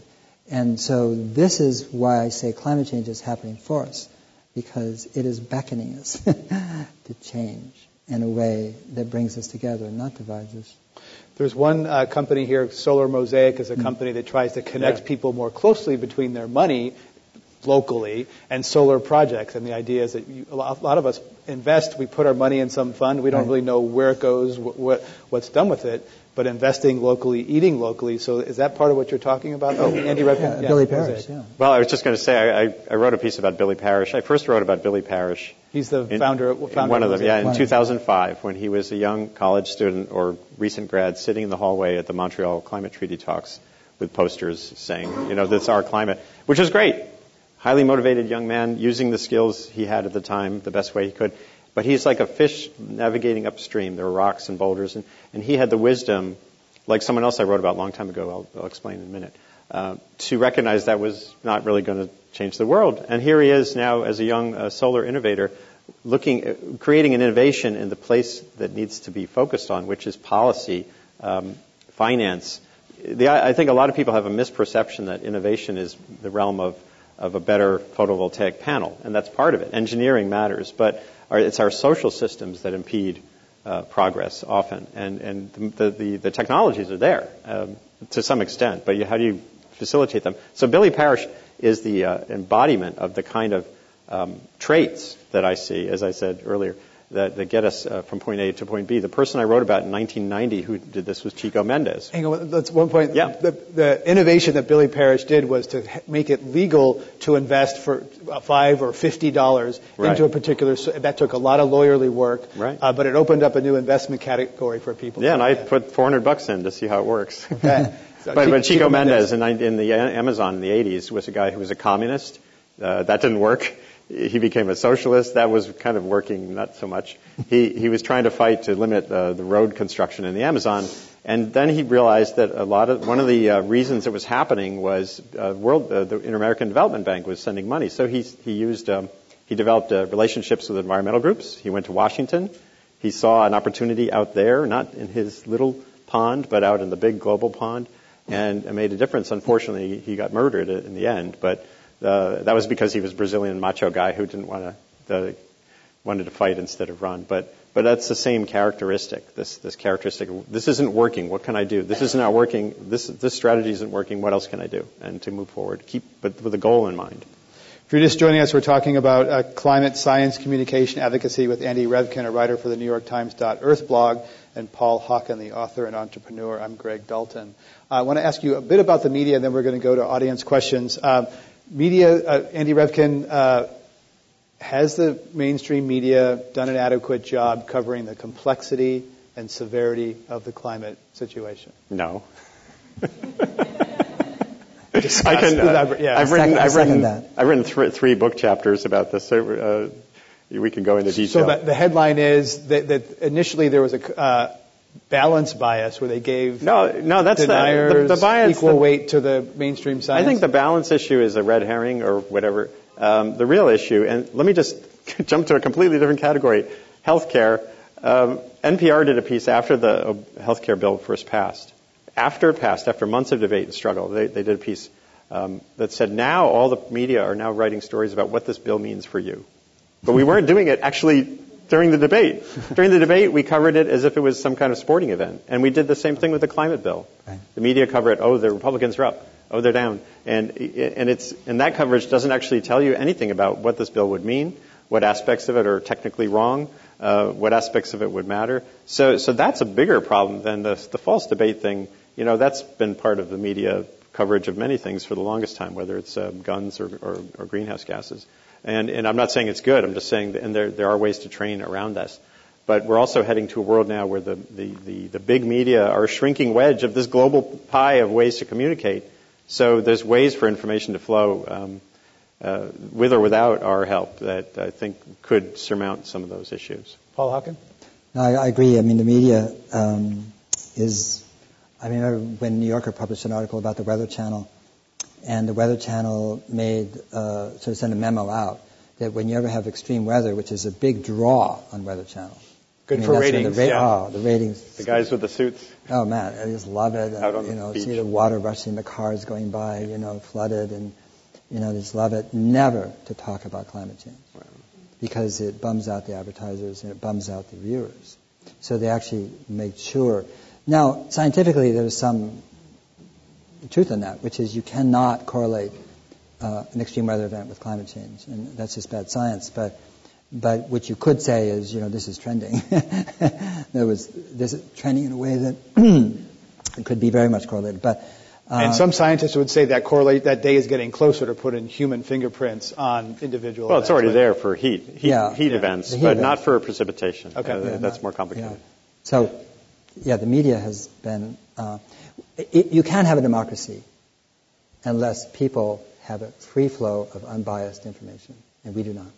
And so this is why I say climate change is happening for us, because it is beckoning us to change in a way that brings us together and not divides us. There's one company here, Solar Mosaic is a company that tries to connect people more closely between their money locally and solar projects. And the idea is that a lot of us invest, we put our money in some fund, we don't really know where it goes, what's done with it, but investing locally, eating locally. So is that part of what you're talking about? Oh, Andy Revkin? Billy Parrish, Well, I was just going to say, I wrote a piece about Billy Parrish. I first wrote about Billy Parrish. He's the founder one of them, in 2005, when he was a young college student or recent grad sitting in the hallway at the Montreal Climate Treaty talks with posters saying, that's our climate, which is great. Highly motivated young man using the skills he had at the time the best way he could. But he's like a fish navigating upstream. There were rocks and boulders. And he had the wisdom, like someone else I wrote about a long time ago, I'll explain in a minute, to recognize that was not really going to change the world. And here he is now as a young solar innovator creating an innovation in the place that needs to be focused on, which is policy, finance. I think a lot of people have a misperception that innovation is the realm of a better photovoltaic panel, and that's part of it. Engineering matters, but it's our social systems that impede progress often, and the technologies are there to some extent, but how do you facilitate them? So Billy Parrish is the embodiment of the kind of traits that I see, as I said earlier, that get us from point A to point B. The person I wrote about in 1990 who did this was Chico Mendes. Hang on, that's one point. Yeah. The innovation that Billy Parrish did was to make it legal to invest for $5 or $50 into a particular. That took a lot of lawyerly work, but it opened up a new investment category for people. Yeah, and I put $400 in to see how it works. Okay. So but Chico Mendes in the Amazon in the 80s was a guy who was a communist. That didn't work. He became a socialist. That was kind of working, not so much. He was trying to fight to limit the road construction in the Amazon, and then he realized that one of the reasons it was happening was the Inter-American Development Bank was sending money. So he developed relationships with environmental groups. He went to Washington. He saw an opportunity out there, not in his little pond, but out in the big global pond, and it made a difference. Unfortunately, he got murdered in the end, but that was because he was a Brazilian macho guy who didn't wanted to fight instead of run. But that's the same characteristic. This characteristic. This isn't working. What can I do? This is not working. This strategy isn't working. What else can I do? And to move forward, but with a goal in mind. If you're just joining us, we're talking about climate science communication advocacy with Andy Revkin, a writer for the New York Times.Earth blog, and Paul Hawken, the author and entrepreneur. I'm Greg Dalton. I want to ask you a bit about the media, and then we're going to go to audience questions. Media, Andy Revkin, has the mainstream media done an adequate job covering the complexity and severity of the climate situation? No. I've written three book chapters about this. We can go into detail. So the headline is that initially there was a balance bias where they gave that's deniers the bias, equal weight to the mainstream science. I think the balance issue is a red herring or whatever. The real issue, and let me just jump to a completely different category, healthcare. NPR did a piece after the healthcare bill first passed. After it passed, after months of debate and struggle, they did a piece that said now all the media are now writing stories about what this bill means for you. But we weren't doing it actually during the debate. During the debate, we covered it as if it was some kind of sporting event. And we did the same thing with the climate bill. Right. The media cover it, the Republicans are up, they're down. And that coverage doesn't actually tell you anything about what this bill would mean, what aspects of it are technically wrong, what aspects of it would matter. So that's a bigger problem than the false debate thing. That's been part of the media coverage of many things for the longest time, whether it's guns or greenhouse gases. And I'm not saying it's good. I'm just saying that, and there are ways to train around this. But we're also heading to a world now where the big media are a shrinking wedge of this global pie of ways to communicate. So there's ways for information to flow with or without our help that I think could surmount some of those issues. Paul Hawken? No, I agree. I mean, the media is... I remember when New Yorker published an article about the Weather Channel, and the Weather Channel sort of sent a memo out that when you ever have extreme weather, which is a big draw on Weather Channel, Good for ratings. The ratings. The guys with the suits. Oh man, I just love it. Out on the beach. See the water rushing, the cars going by, flooded, and they just love it. Never to talk about climate change, because it bums out the advertisers and it bums out the viewers. So they actually make sure. Now, scientifically, there's some truth in that, which is you cannot correlate an extreme weather event with climate change, and that's just bad science. But what you could say is, this is trending. This is trending in a way that it could be very much correlated. But and some scientists would say that day is getting closer to putting human fingerprints on individual. Well, it's already there for heat events, but events. Not for precipitation. Okay, that's more complicated. Yeah. So, the media has been. You can't have a democracy unless people have a free flow of unbiased information, and we do not.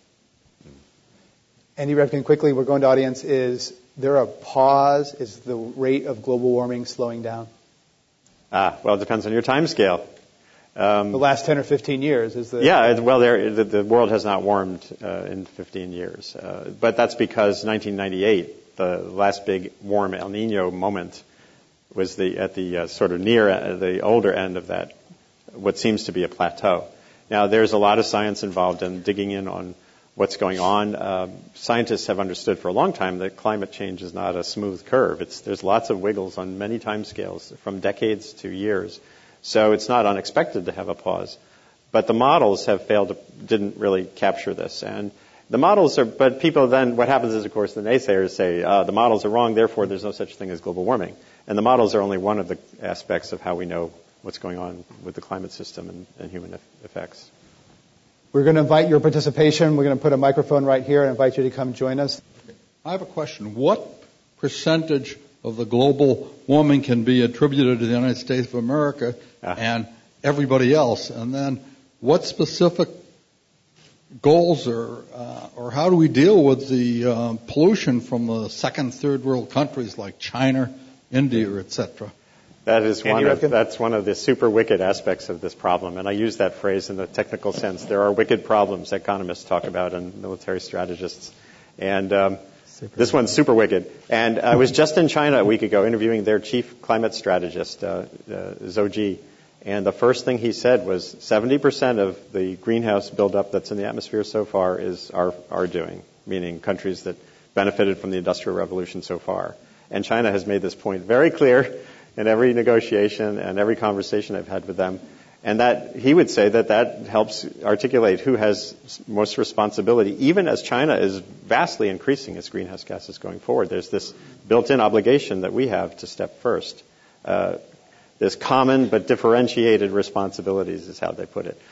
Andy Revkin, quickly, we're going to audience. Is there a pause? Is the rate of global warming slowing down? Well, it depends on your time scale. The last 10 or 15 years is the... Yeah, well, the world has not warmed in 15 years. But that's because 1998, the last big warm El Nino moment, was at the sort of near the older end of that, what seems to be a plateau. Now, there's a lot of science involved in digging in on what's going on. Scientists have understood for a long time that climate change is not a smooth curve. There's lots of wiggles on many time scales, from decades to years. So it's not unexpected to have a pause. But the models didn't really capture this. And the models but people then, what happens is, of course, the naysayers say, the models are wrong, therefore there's no such thing as global warming. And the models are only one of the aspects of how we know what's going on with the climate system and human effects. We're going to invite your participation. We're going to put a microphone right here and invite you to come join us. I have a question. What percentage of the global warming can be attributed to the United States of America and everybody else? And then what specific goals or how do we deal with the pollution from the second, third world countries like China, India, etc.? That's one of the super wicked aspects of this problem, and I use that phrase in the technical sense. There are wicked problems economists talk about and military strategists, and this one's super wicked. And I was just in China a week ago interviewing their chief climate strategist, Zhou Ji, and the first thing he said was 70% of the greenhouse buildup that's in the atmosphere so far is our doing, meaning countries that benefited from the Industrial Revolution so far. And China has made this point very clear in every negotiation and every conversation I've had with them. And that he would say that helps articulate who has most responsibility, even as China is vastly increasing its greenhouse gases going forward. There's this built-in obligation that we have to step first. There's common but differentiated responsibilities is how they put it.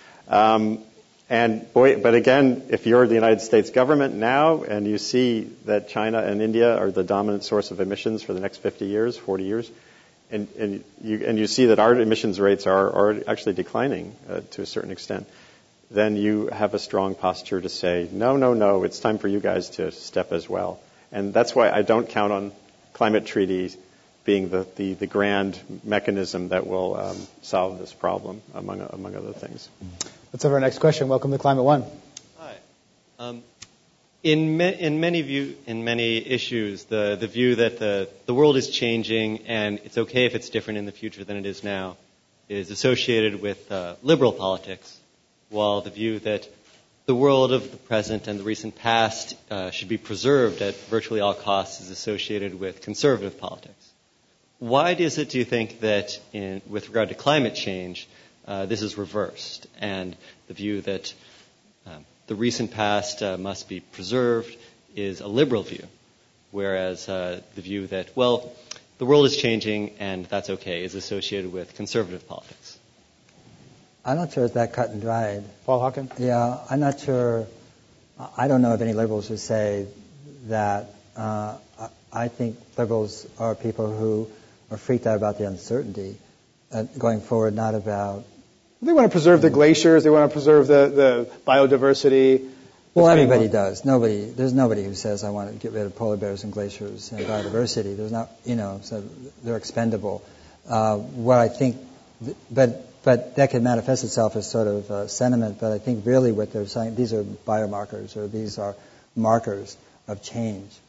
But again, if you're the United States government now and you see that China and India are the dominant source of emissions for the next 50 years, 40 years, and you see that our emissions rates are actually declining to a certain extent, then you have a strong posture to say, no, it's time for you guys to step as well. And that's why I don't count on climate treaties being the grand mechanism that will solve this problem, among other things. Let's have our next question. Welcome to Climate One. Hi. In many issues, the view that the world is changing and it's okay if it's different in the future than it is now is associated with liberal politics, while the view that the world of the present and the recent past should be preserved at virtually all costs is associated with conservative politics. Why do you think that with regard to climate change, this is reversed, and the view that the recent past must be preserved is a liberal view, whereas the view that, the world is changing and that's okay is associated with conservative politics? I'm not sure it's that cut and dried. Paul Hawken? Yeah, I'm not sure. I don't know if any liberals would say that. I think liberals are people who are freaked out about the uncertainty going forward, not about... They want to preserve the glaciers. They want to preserve the biodiversity. Well, everybody does. There's nobody who says, I want to get rid of polar bears and glaciers and biodiversity. There's not, so they're expendable. What I think, but that can manifest itself as sort of sentiment, but I think really what they're saying, these are biomarkers, or these are markers of change.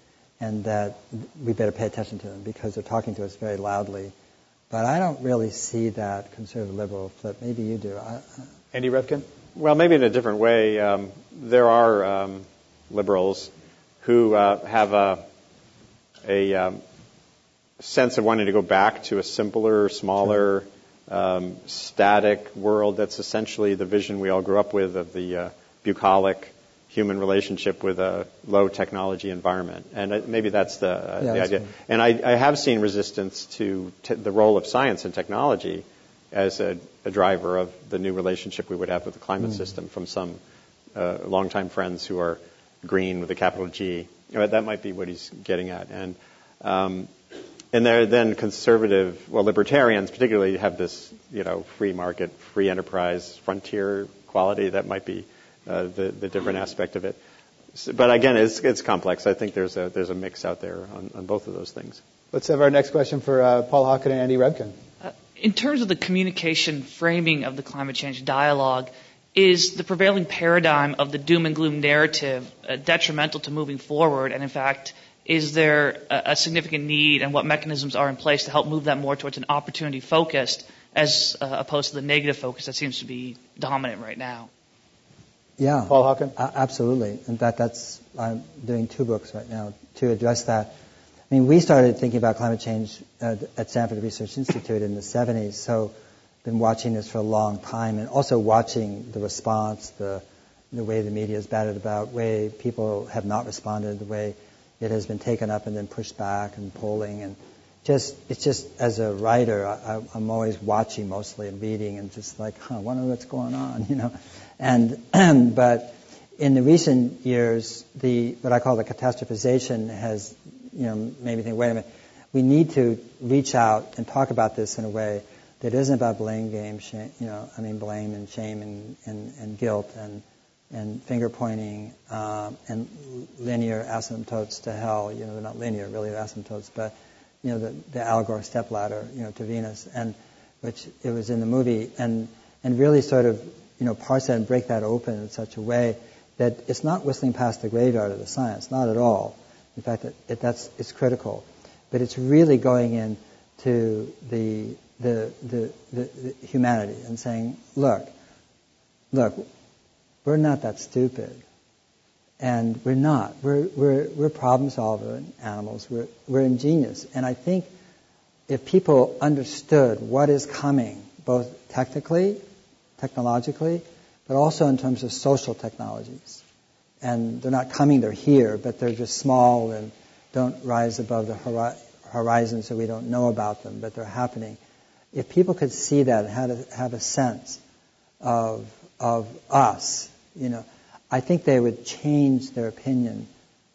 and that we better pay attention to them because they're talking to us very loudly. But I don't really see that conservative liberal flip. Maybe you do. Andy Revkin? Well, maybe in a different way. There are liberals who have a sense of wanting to go back to a simpler, smaller, static world that's essentially the vision we all grew up with of the bucolic human relationship with a low technology environment. And maybe that's the idea. Cool. And I have seen resistance to the role of science and technology as a driver of the new relationship we would have with the climate system from some longtime friends who are green with a capital G. That might be what he's getting at. And they're then conservative, libertarians particularly have this, free market, free enterprise, frontier quality. That might be the different aspect of it. But again, it's complex. I think there's a mix out there on both of those things. Let's have our next question for Paul Hawken and Andy Revkin. In terms of the communication framing of the climate change dialogue, is the prevailing paradigm of the doom and gloom narrative detrimental to moving forward? And in fact, is there a significant need, and what mechanisms are in place to help move that more towards an opportunity focused as opposed to the negative focus that seems to be dominant right now? Yeah. Paul Hawken? Absolutely. In fact, I'm doing 2 books right now to address that. I mean, we started thinking about climate change at Stanford Research Institute in the 70s, so been watching this for a long time, and also watching the response, the way the media has batted about, the way people have not responded, the way it has been taken up and then pushed back, and polling, and it's just as a writer, I'm always watching mostly and reading, and just like, wonder what's going on, And but in the recent years, what I call the catastrophization has, made me think, wait a minute, we need to reach out and talk about this in a way that isn't about blame game, blame and shame and guilt and finger pointing and linear asymptotes to hell. They're not linear, really, asymptotes, but the Al Gore stepladder, to Venus, and which it was in the movie, and really sort of parse that and break that open in such a way that it's not whistling past the graveyard of the science, not at all. In fact, it's critical, but it's really going into the humanity and saying, look, we're not that stupid, and we're not. We're problem solver animals. We're ingenious, and I think if people understood what is coming, both technologically, but also in terms of social technologies, and they're not coming, they're here, but they're just small and don't rise above the horizon, so we don't know about them, but they're happening. If people could see that and have a sense of us, I think they would change their opinion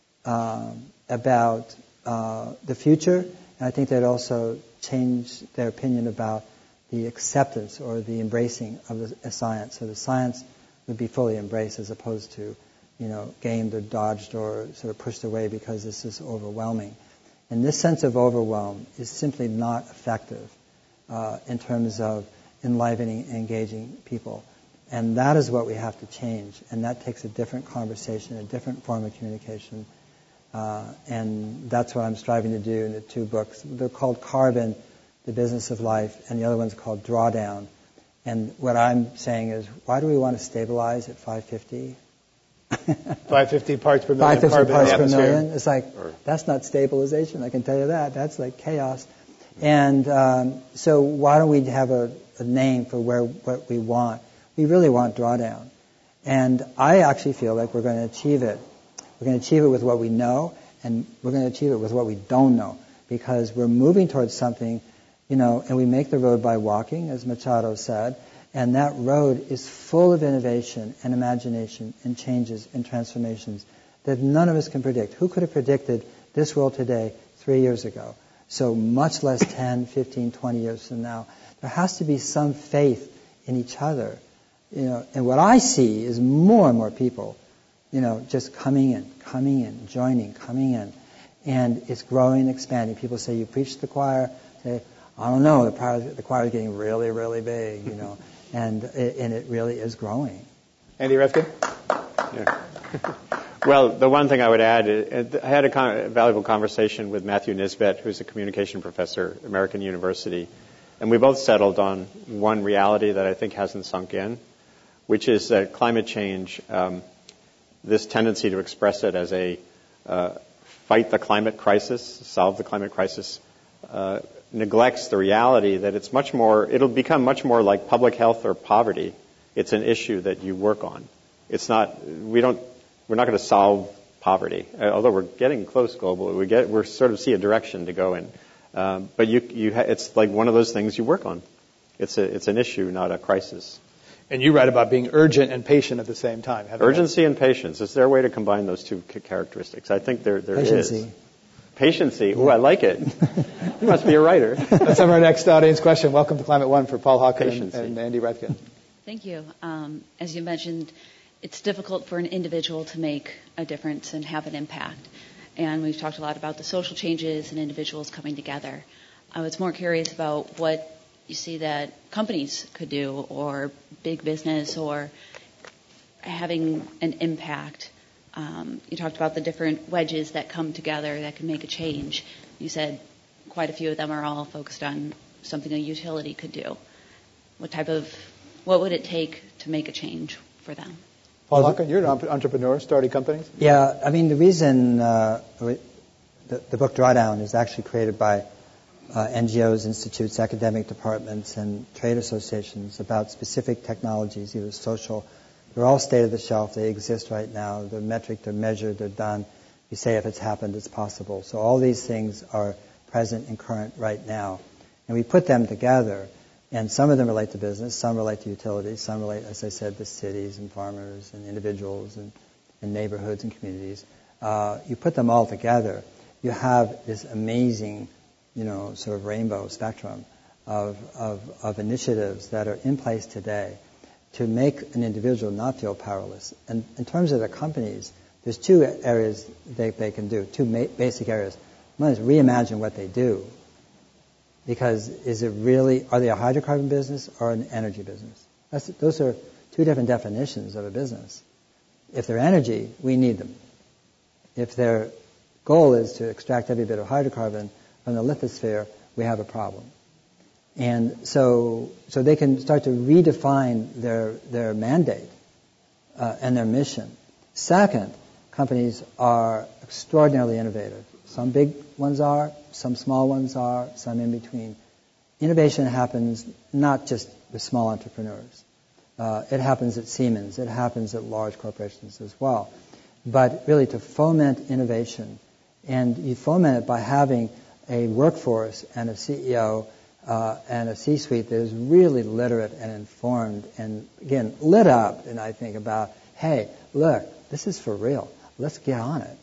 about the future, and I think they'd also change their opinion about the acceptance or the embracing of the science. So the science would be fully embraced as opposed to, gamed or dodged or sort of pushed away because this is overwhelming. And this sense of overwhelm is simply not effective in terms of enlivening and engaging people. And that is what we have to change. And that takes a different conversation, a different form of communication. And that's what I'm striving to do in the 2 books. They're called Carbon, The Business of Life, and the other one's called Drawdown. And what I'm saying is, why do we want to stabilize at 550? 550 parts per million. 550 parts per million. It's like, that's not stabilization, I can tell you that. That's like chaos. And so why don't we have a name for what we want? We really want drawdown. And I actually feel like we're going to achieve it. We're going to achieve it with what we know, and we're going to achieve it with what we don't know, because we're moving towards something, and we make the road by walking, as Machado said, and that road is full of innovation and imagination and changes and transformations that none of us can predict. Who could have predicted this world today 3 years ago? So much less 10, 15, 20 years from now. There has to be some faith in each other. And what I see is more and more people, just coming in, joining, coming in. And it's growing, expanding. People say, you preach to the choir. Say, I don't know, the choir is getting really, really big, and it really is growing. Andy Revkin? Yeah. Well, the one thing I would add, I had a valuable conversation with Matthew Nisbet, who's a communication professor at American University, and we both settled on one reality that I think hasn't sunk in, which is that climate change, this tendency to express it as a fight the climate crisis, solve the climate crisis, neglects the reality that it'll become much more like public health or poverty. It's an issue that you work on. It's not, we're not going to solve poverty, although we're getting close globally. We're sort of see a direction to go in. But it's like one of those things you work on. It's an issue, not a crisis. And you write about being urgent and patient at the same time. Urgency and patience. Is there a way to combine those two characteristics? I think there is. Patiency. Ooh, I like it. You must be a writer. Let's have our next audience question. Welcome to Climate One for Paul Hawken and Andy Revkin. Thank you. As you mentioned, it's difficult for an individual to make a difference and have an impact. And we've talked a lot about the social changes and individuals coming together. I was more curious about what you see that companies could do, or big business, or having an impact. You talked about the different wedges that come together that can make a change. You said quite a few of them are all focused on something a utility could do. What would it take to make a change for them? Paul Hawken, you're an entrepreneur, starting companies. Yeah, I mean, the reason the book Drawdown is actually created by NGOs, institutes, academic departments, and trade associations about specific technologies, either social. They're all state of the shelf. They exist right now. They're metric, they're measured, they're done. You say if it's happened, it's possible. So all these things are present and current right now. And we put them together, and some of them relate to business, some relate to utilities, some relate, as I said, to cities and farmers and individuals and neighborhoods and communities. You put them all together, you have this amazing, sort of rainbow spectrum of initiatives that are in place today to make an individual not feel powerless. And in terms of the companies, there's two areas they can do, two basic areas. One is reimagine what they do. Because are they a hydrocarbon business or an energy business? Those are two different definitions of a business. If they're energy, we need them. If their goal is to extract every bit of hydrocarbon from the lithosphere, we have a problem. And so they can start to redefine their mandate and their mission. Second, companies are extraordinarily innovative. Some big ones are, some small ones are, some in between. Innovation happens not just with small entrepreneurs. It happens at Siemens. It happens at large corporations as well. But really to foment innovation, and you foment it by having a workforce and a CEO and a C-suite that is really literate and informed and, again, lit up, and I think about, hey, look, this is for real. Let's get on it.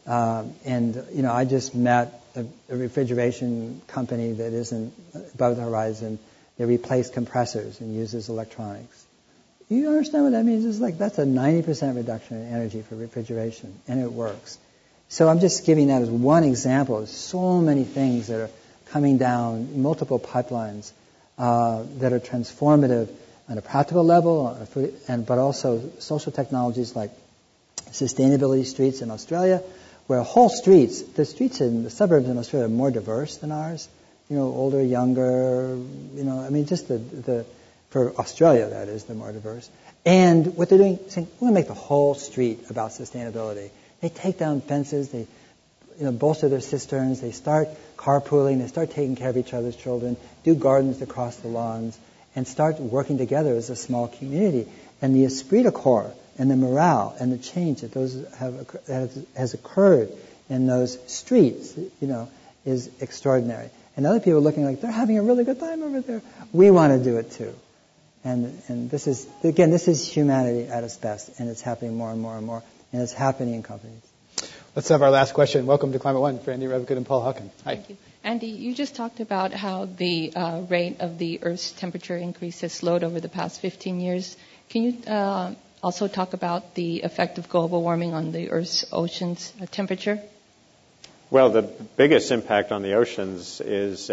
Yeah. I just met a refrigeration company that isn't above the horizon. They replace compressors and uses electronics. You understand what that means? It's like that's a 90% reduction in energy for refrigeration, and it works. So I'm just giving that as one example. There's so many things that are coming down, multiple pipelines that are transformative on a practical level, but also social technologies like sustainability streets in Australia, where whole streets, the streets in the suburbs in Australia are more diverse than ours. Older, younger, just for Australia, that is, they're more diverse. And what they're doing, saying, we're going to make the whole street about sustainability. They take down fences, they bolster their cisterns, they start carpooling, they start taking care of each other's children, do gardens across the lawns, and start working together as a small community. And the esprit de corps and the morale and the change that has occurred in those streets, is extraordinary. And other people are looking like they're having a really good time over there. We want to do it too. And this is humanity at its best, and it's happening more and more and more, and it's happening in companies. Let's have our last question. Welcome to Climate One for Andy Revkin and Paul Hawken. Hi. Thank you. Andy, you just talked about how the rate of the Earth's temperature increase has slowed over the past 15 years. Can you also talk about the effect of global warming on the Earth's oceans temperature? Well, the biggest impact on the oceans is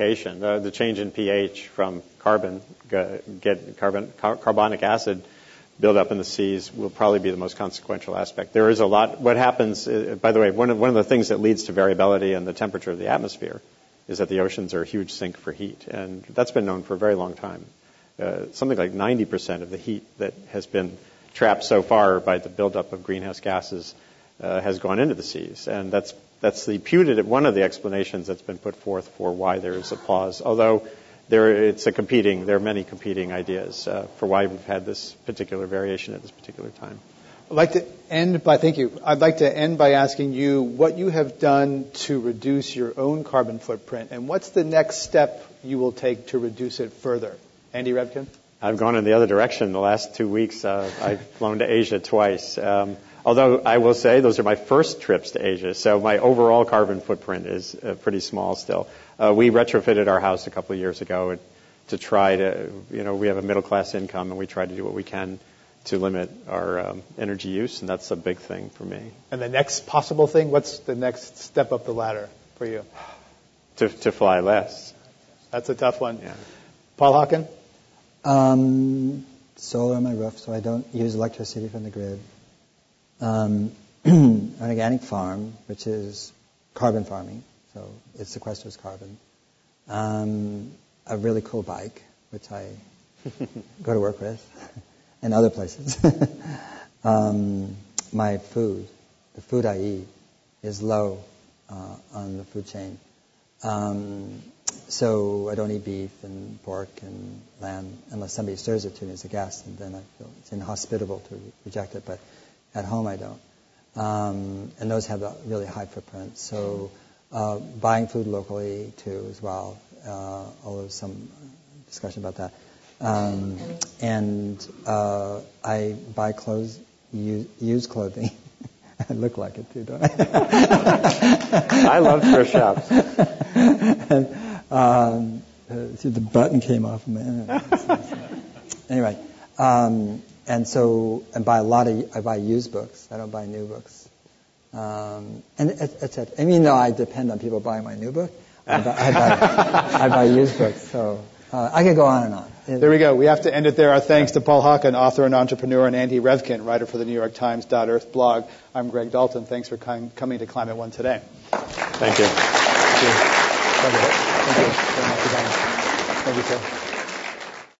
acidification, the change in pH from carbonic acid buildup in the seas will probably be the most consequential aspect. There is a lot. What happens, by the way, one of the things that leads to variability in the temperature of the atmosphere is that the oceans are a huge sink for heat, and that's been known for a very long time. Something like 90% of the heat that has been trapped so far by the buildup of greenhouse gases has gone into the seas, and that's one of the explanations that's been put forth for why there is a pause. Although there are many competing ideas for why we've had this particular variation at this particular time. I'd like to end by asking you what you have done to reduce your own carbon footprint, and what's the next step you will take to reduce it further. Andy Revkin? I've gone in the other direction. The last 2 weeks, I've flown to Asia twice. Although I will say those are my first trips to Asia, so my overall carbon footprint is pretty small still. We retrofitted our house a couple of years ago to try to, we have a middle-class income, and we try to do what we can to limit our energy use, and that's a big thing for me. And the next possible thing, what's the next step up the ladder for you? To fly less. That's a tough one. Yeah. Paul Hawken? Solar on my roof, so I don't use electricity from the grid. An organic farm, which is carbon farming, so it sequesters carbon. A really cool bike, which I go to work with, and other places. My food, the food I eat, is low on the food chain. So I don't eat beef and pork and lamb unless somebody stirs it to me as a guest, and then I feel it's inhospitable to reject it, but at home I don't. And those have a really high footprint. So buying food locally too as well, although some discussion about that. And I buy clothes, used clothing. I look like it too, don't I? I love thrift shops. And, see, the button came off of my. Anyway, and I buy used books. I don't buy new books. And etc. I mean, no, I depend on people buying my new book. I buy used books. So I could go on and on. There we go. We have to end it there. Our thanks to Paul Hawken, author and entrepreneur, and Andy Revkin, writer for the New York Times .Earth blog. I'm Greg Dalton. Thanks for coming to Climate One today. Thank you. Thank you. Thank you. Thank you. Thank you, sir.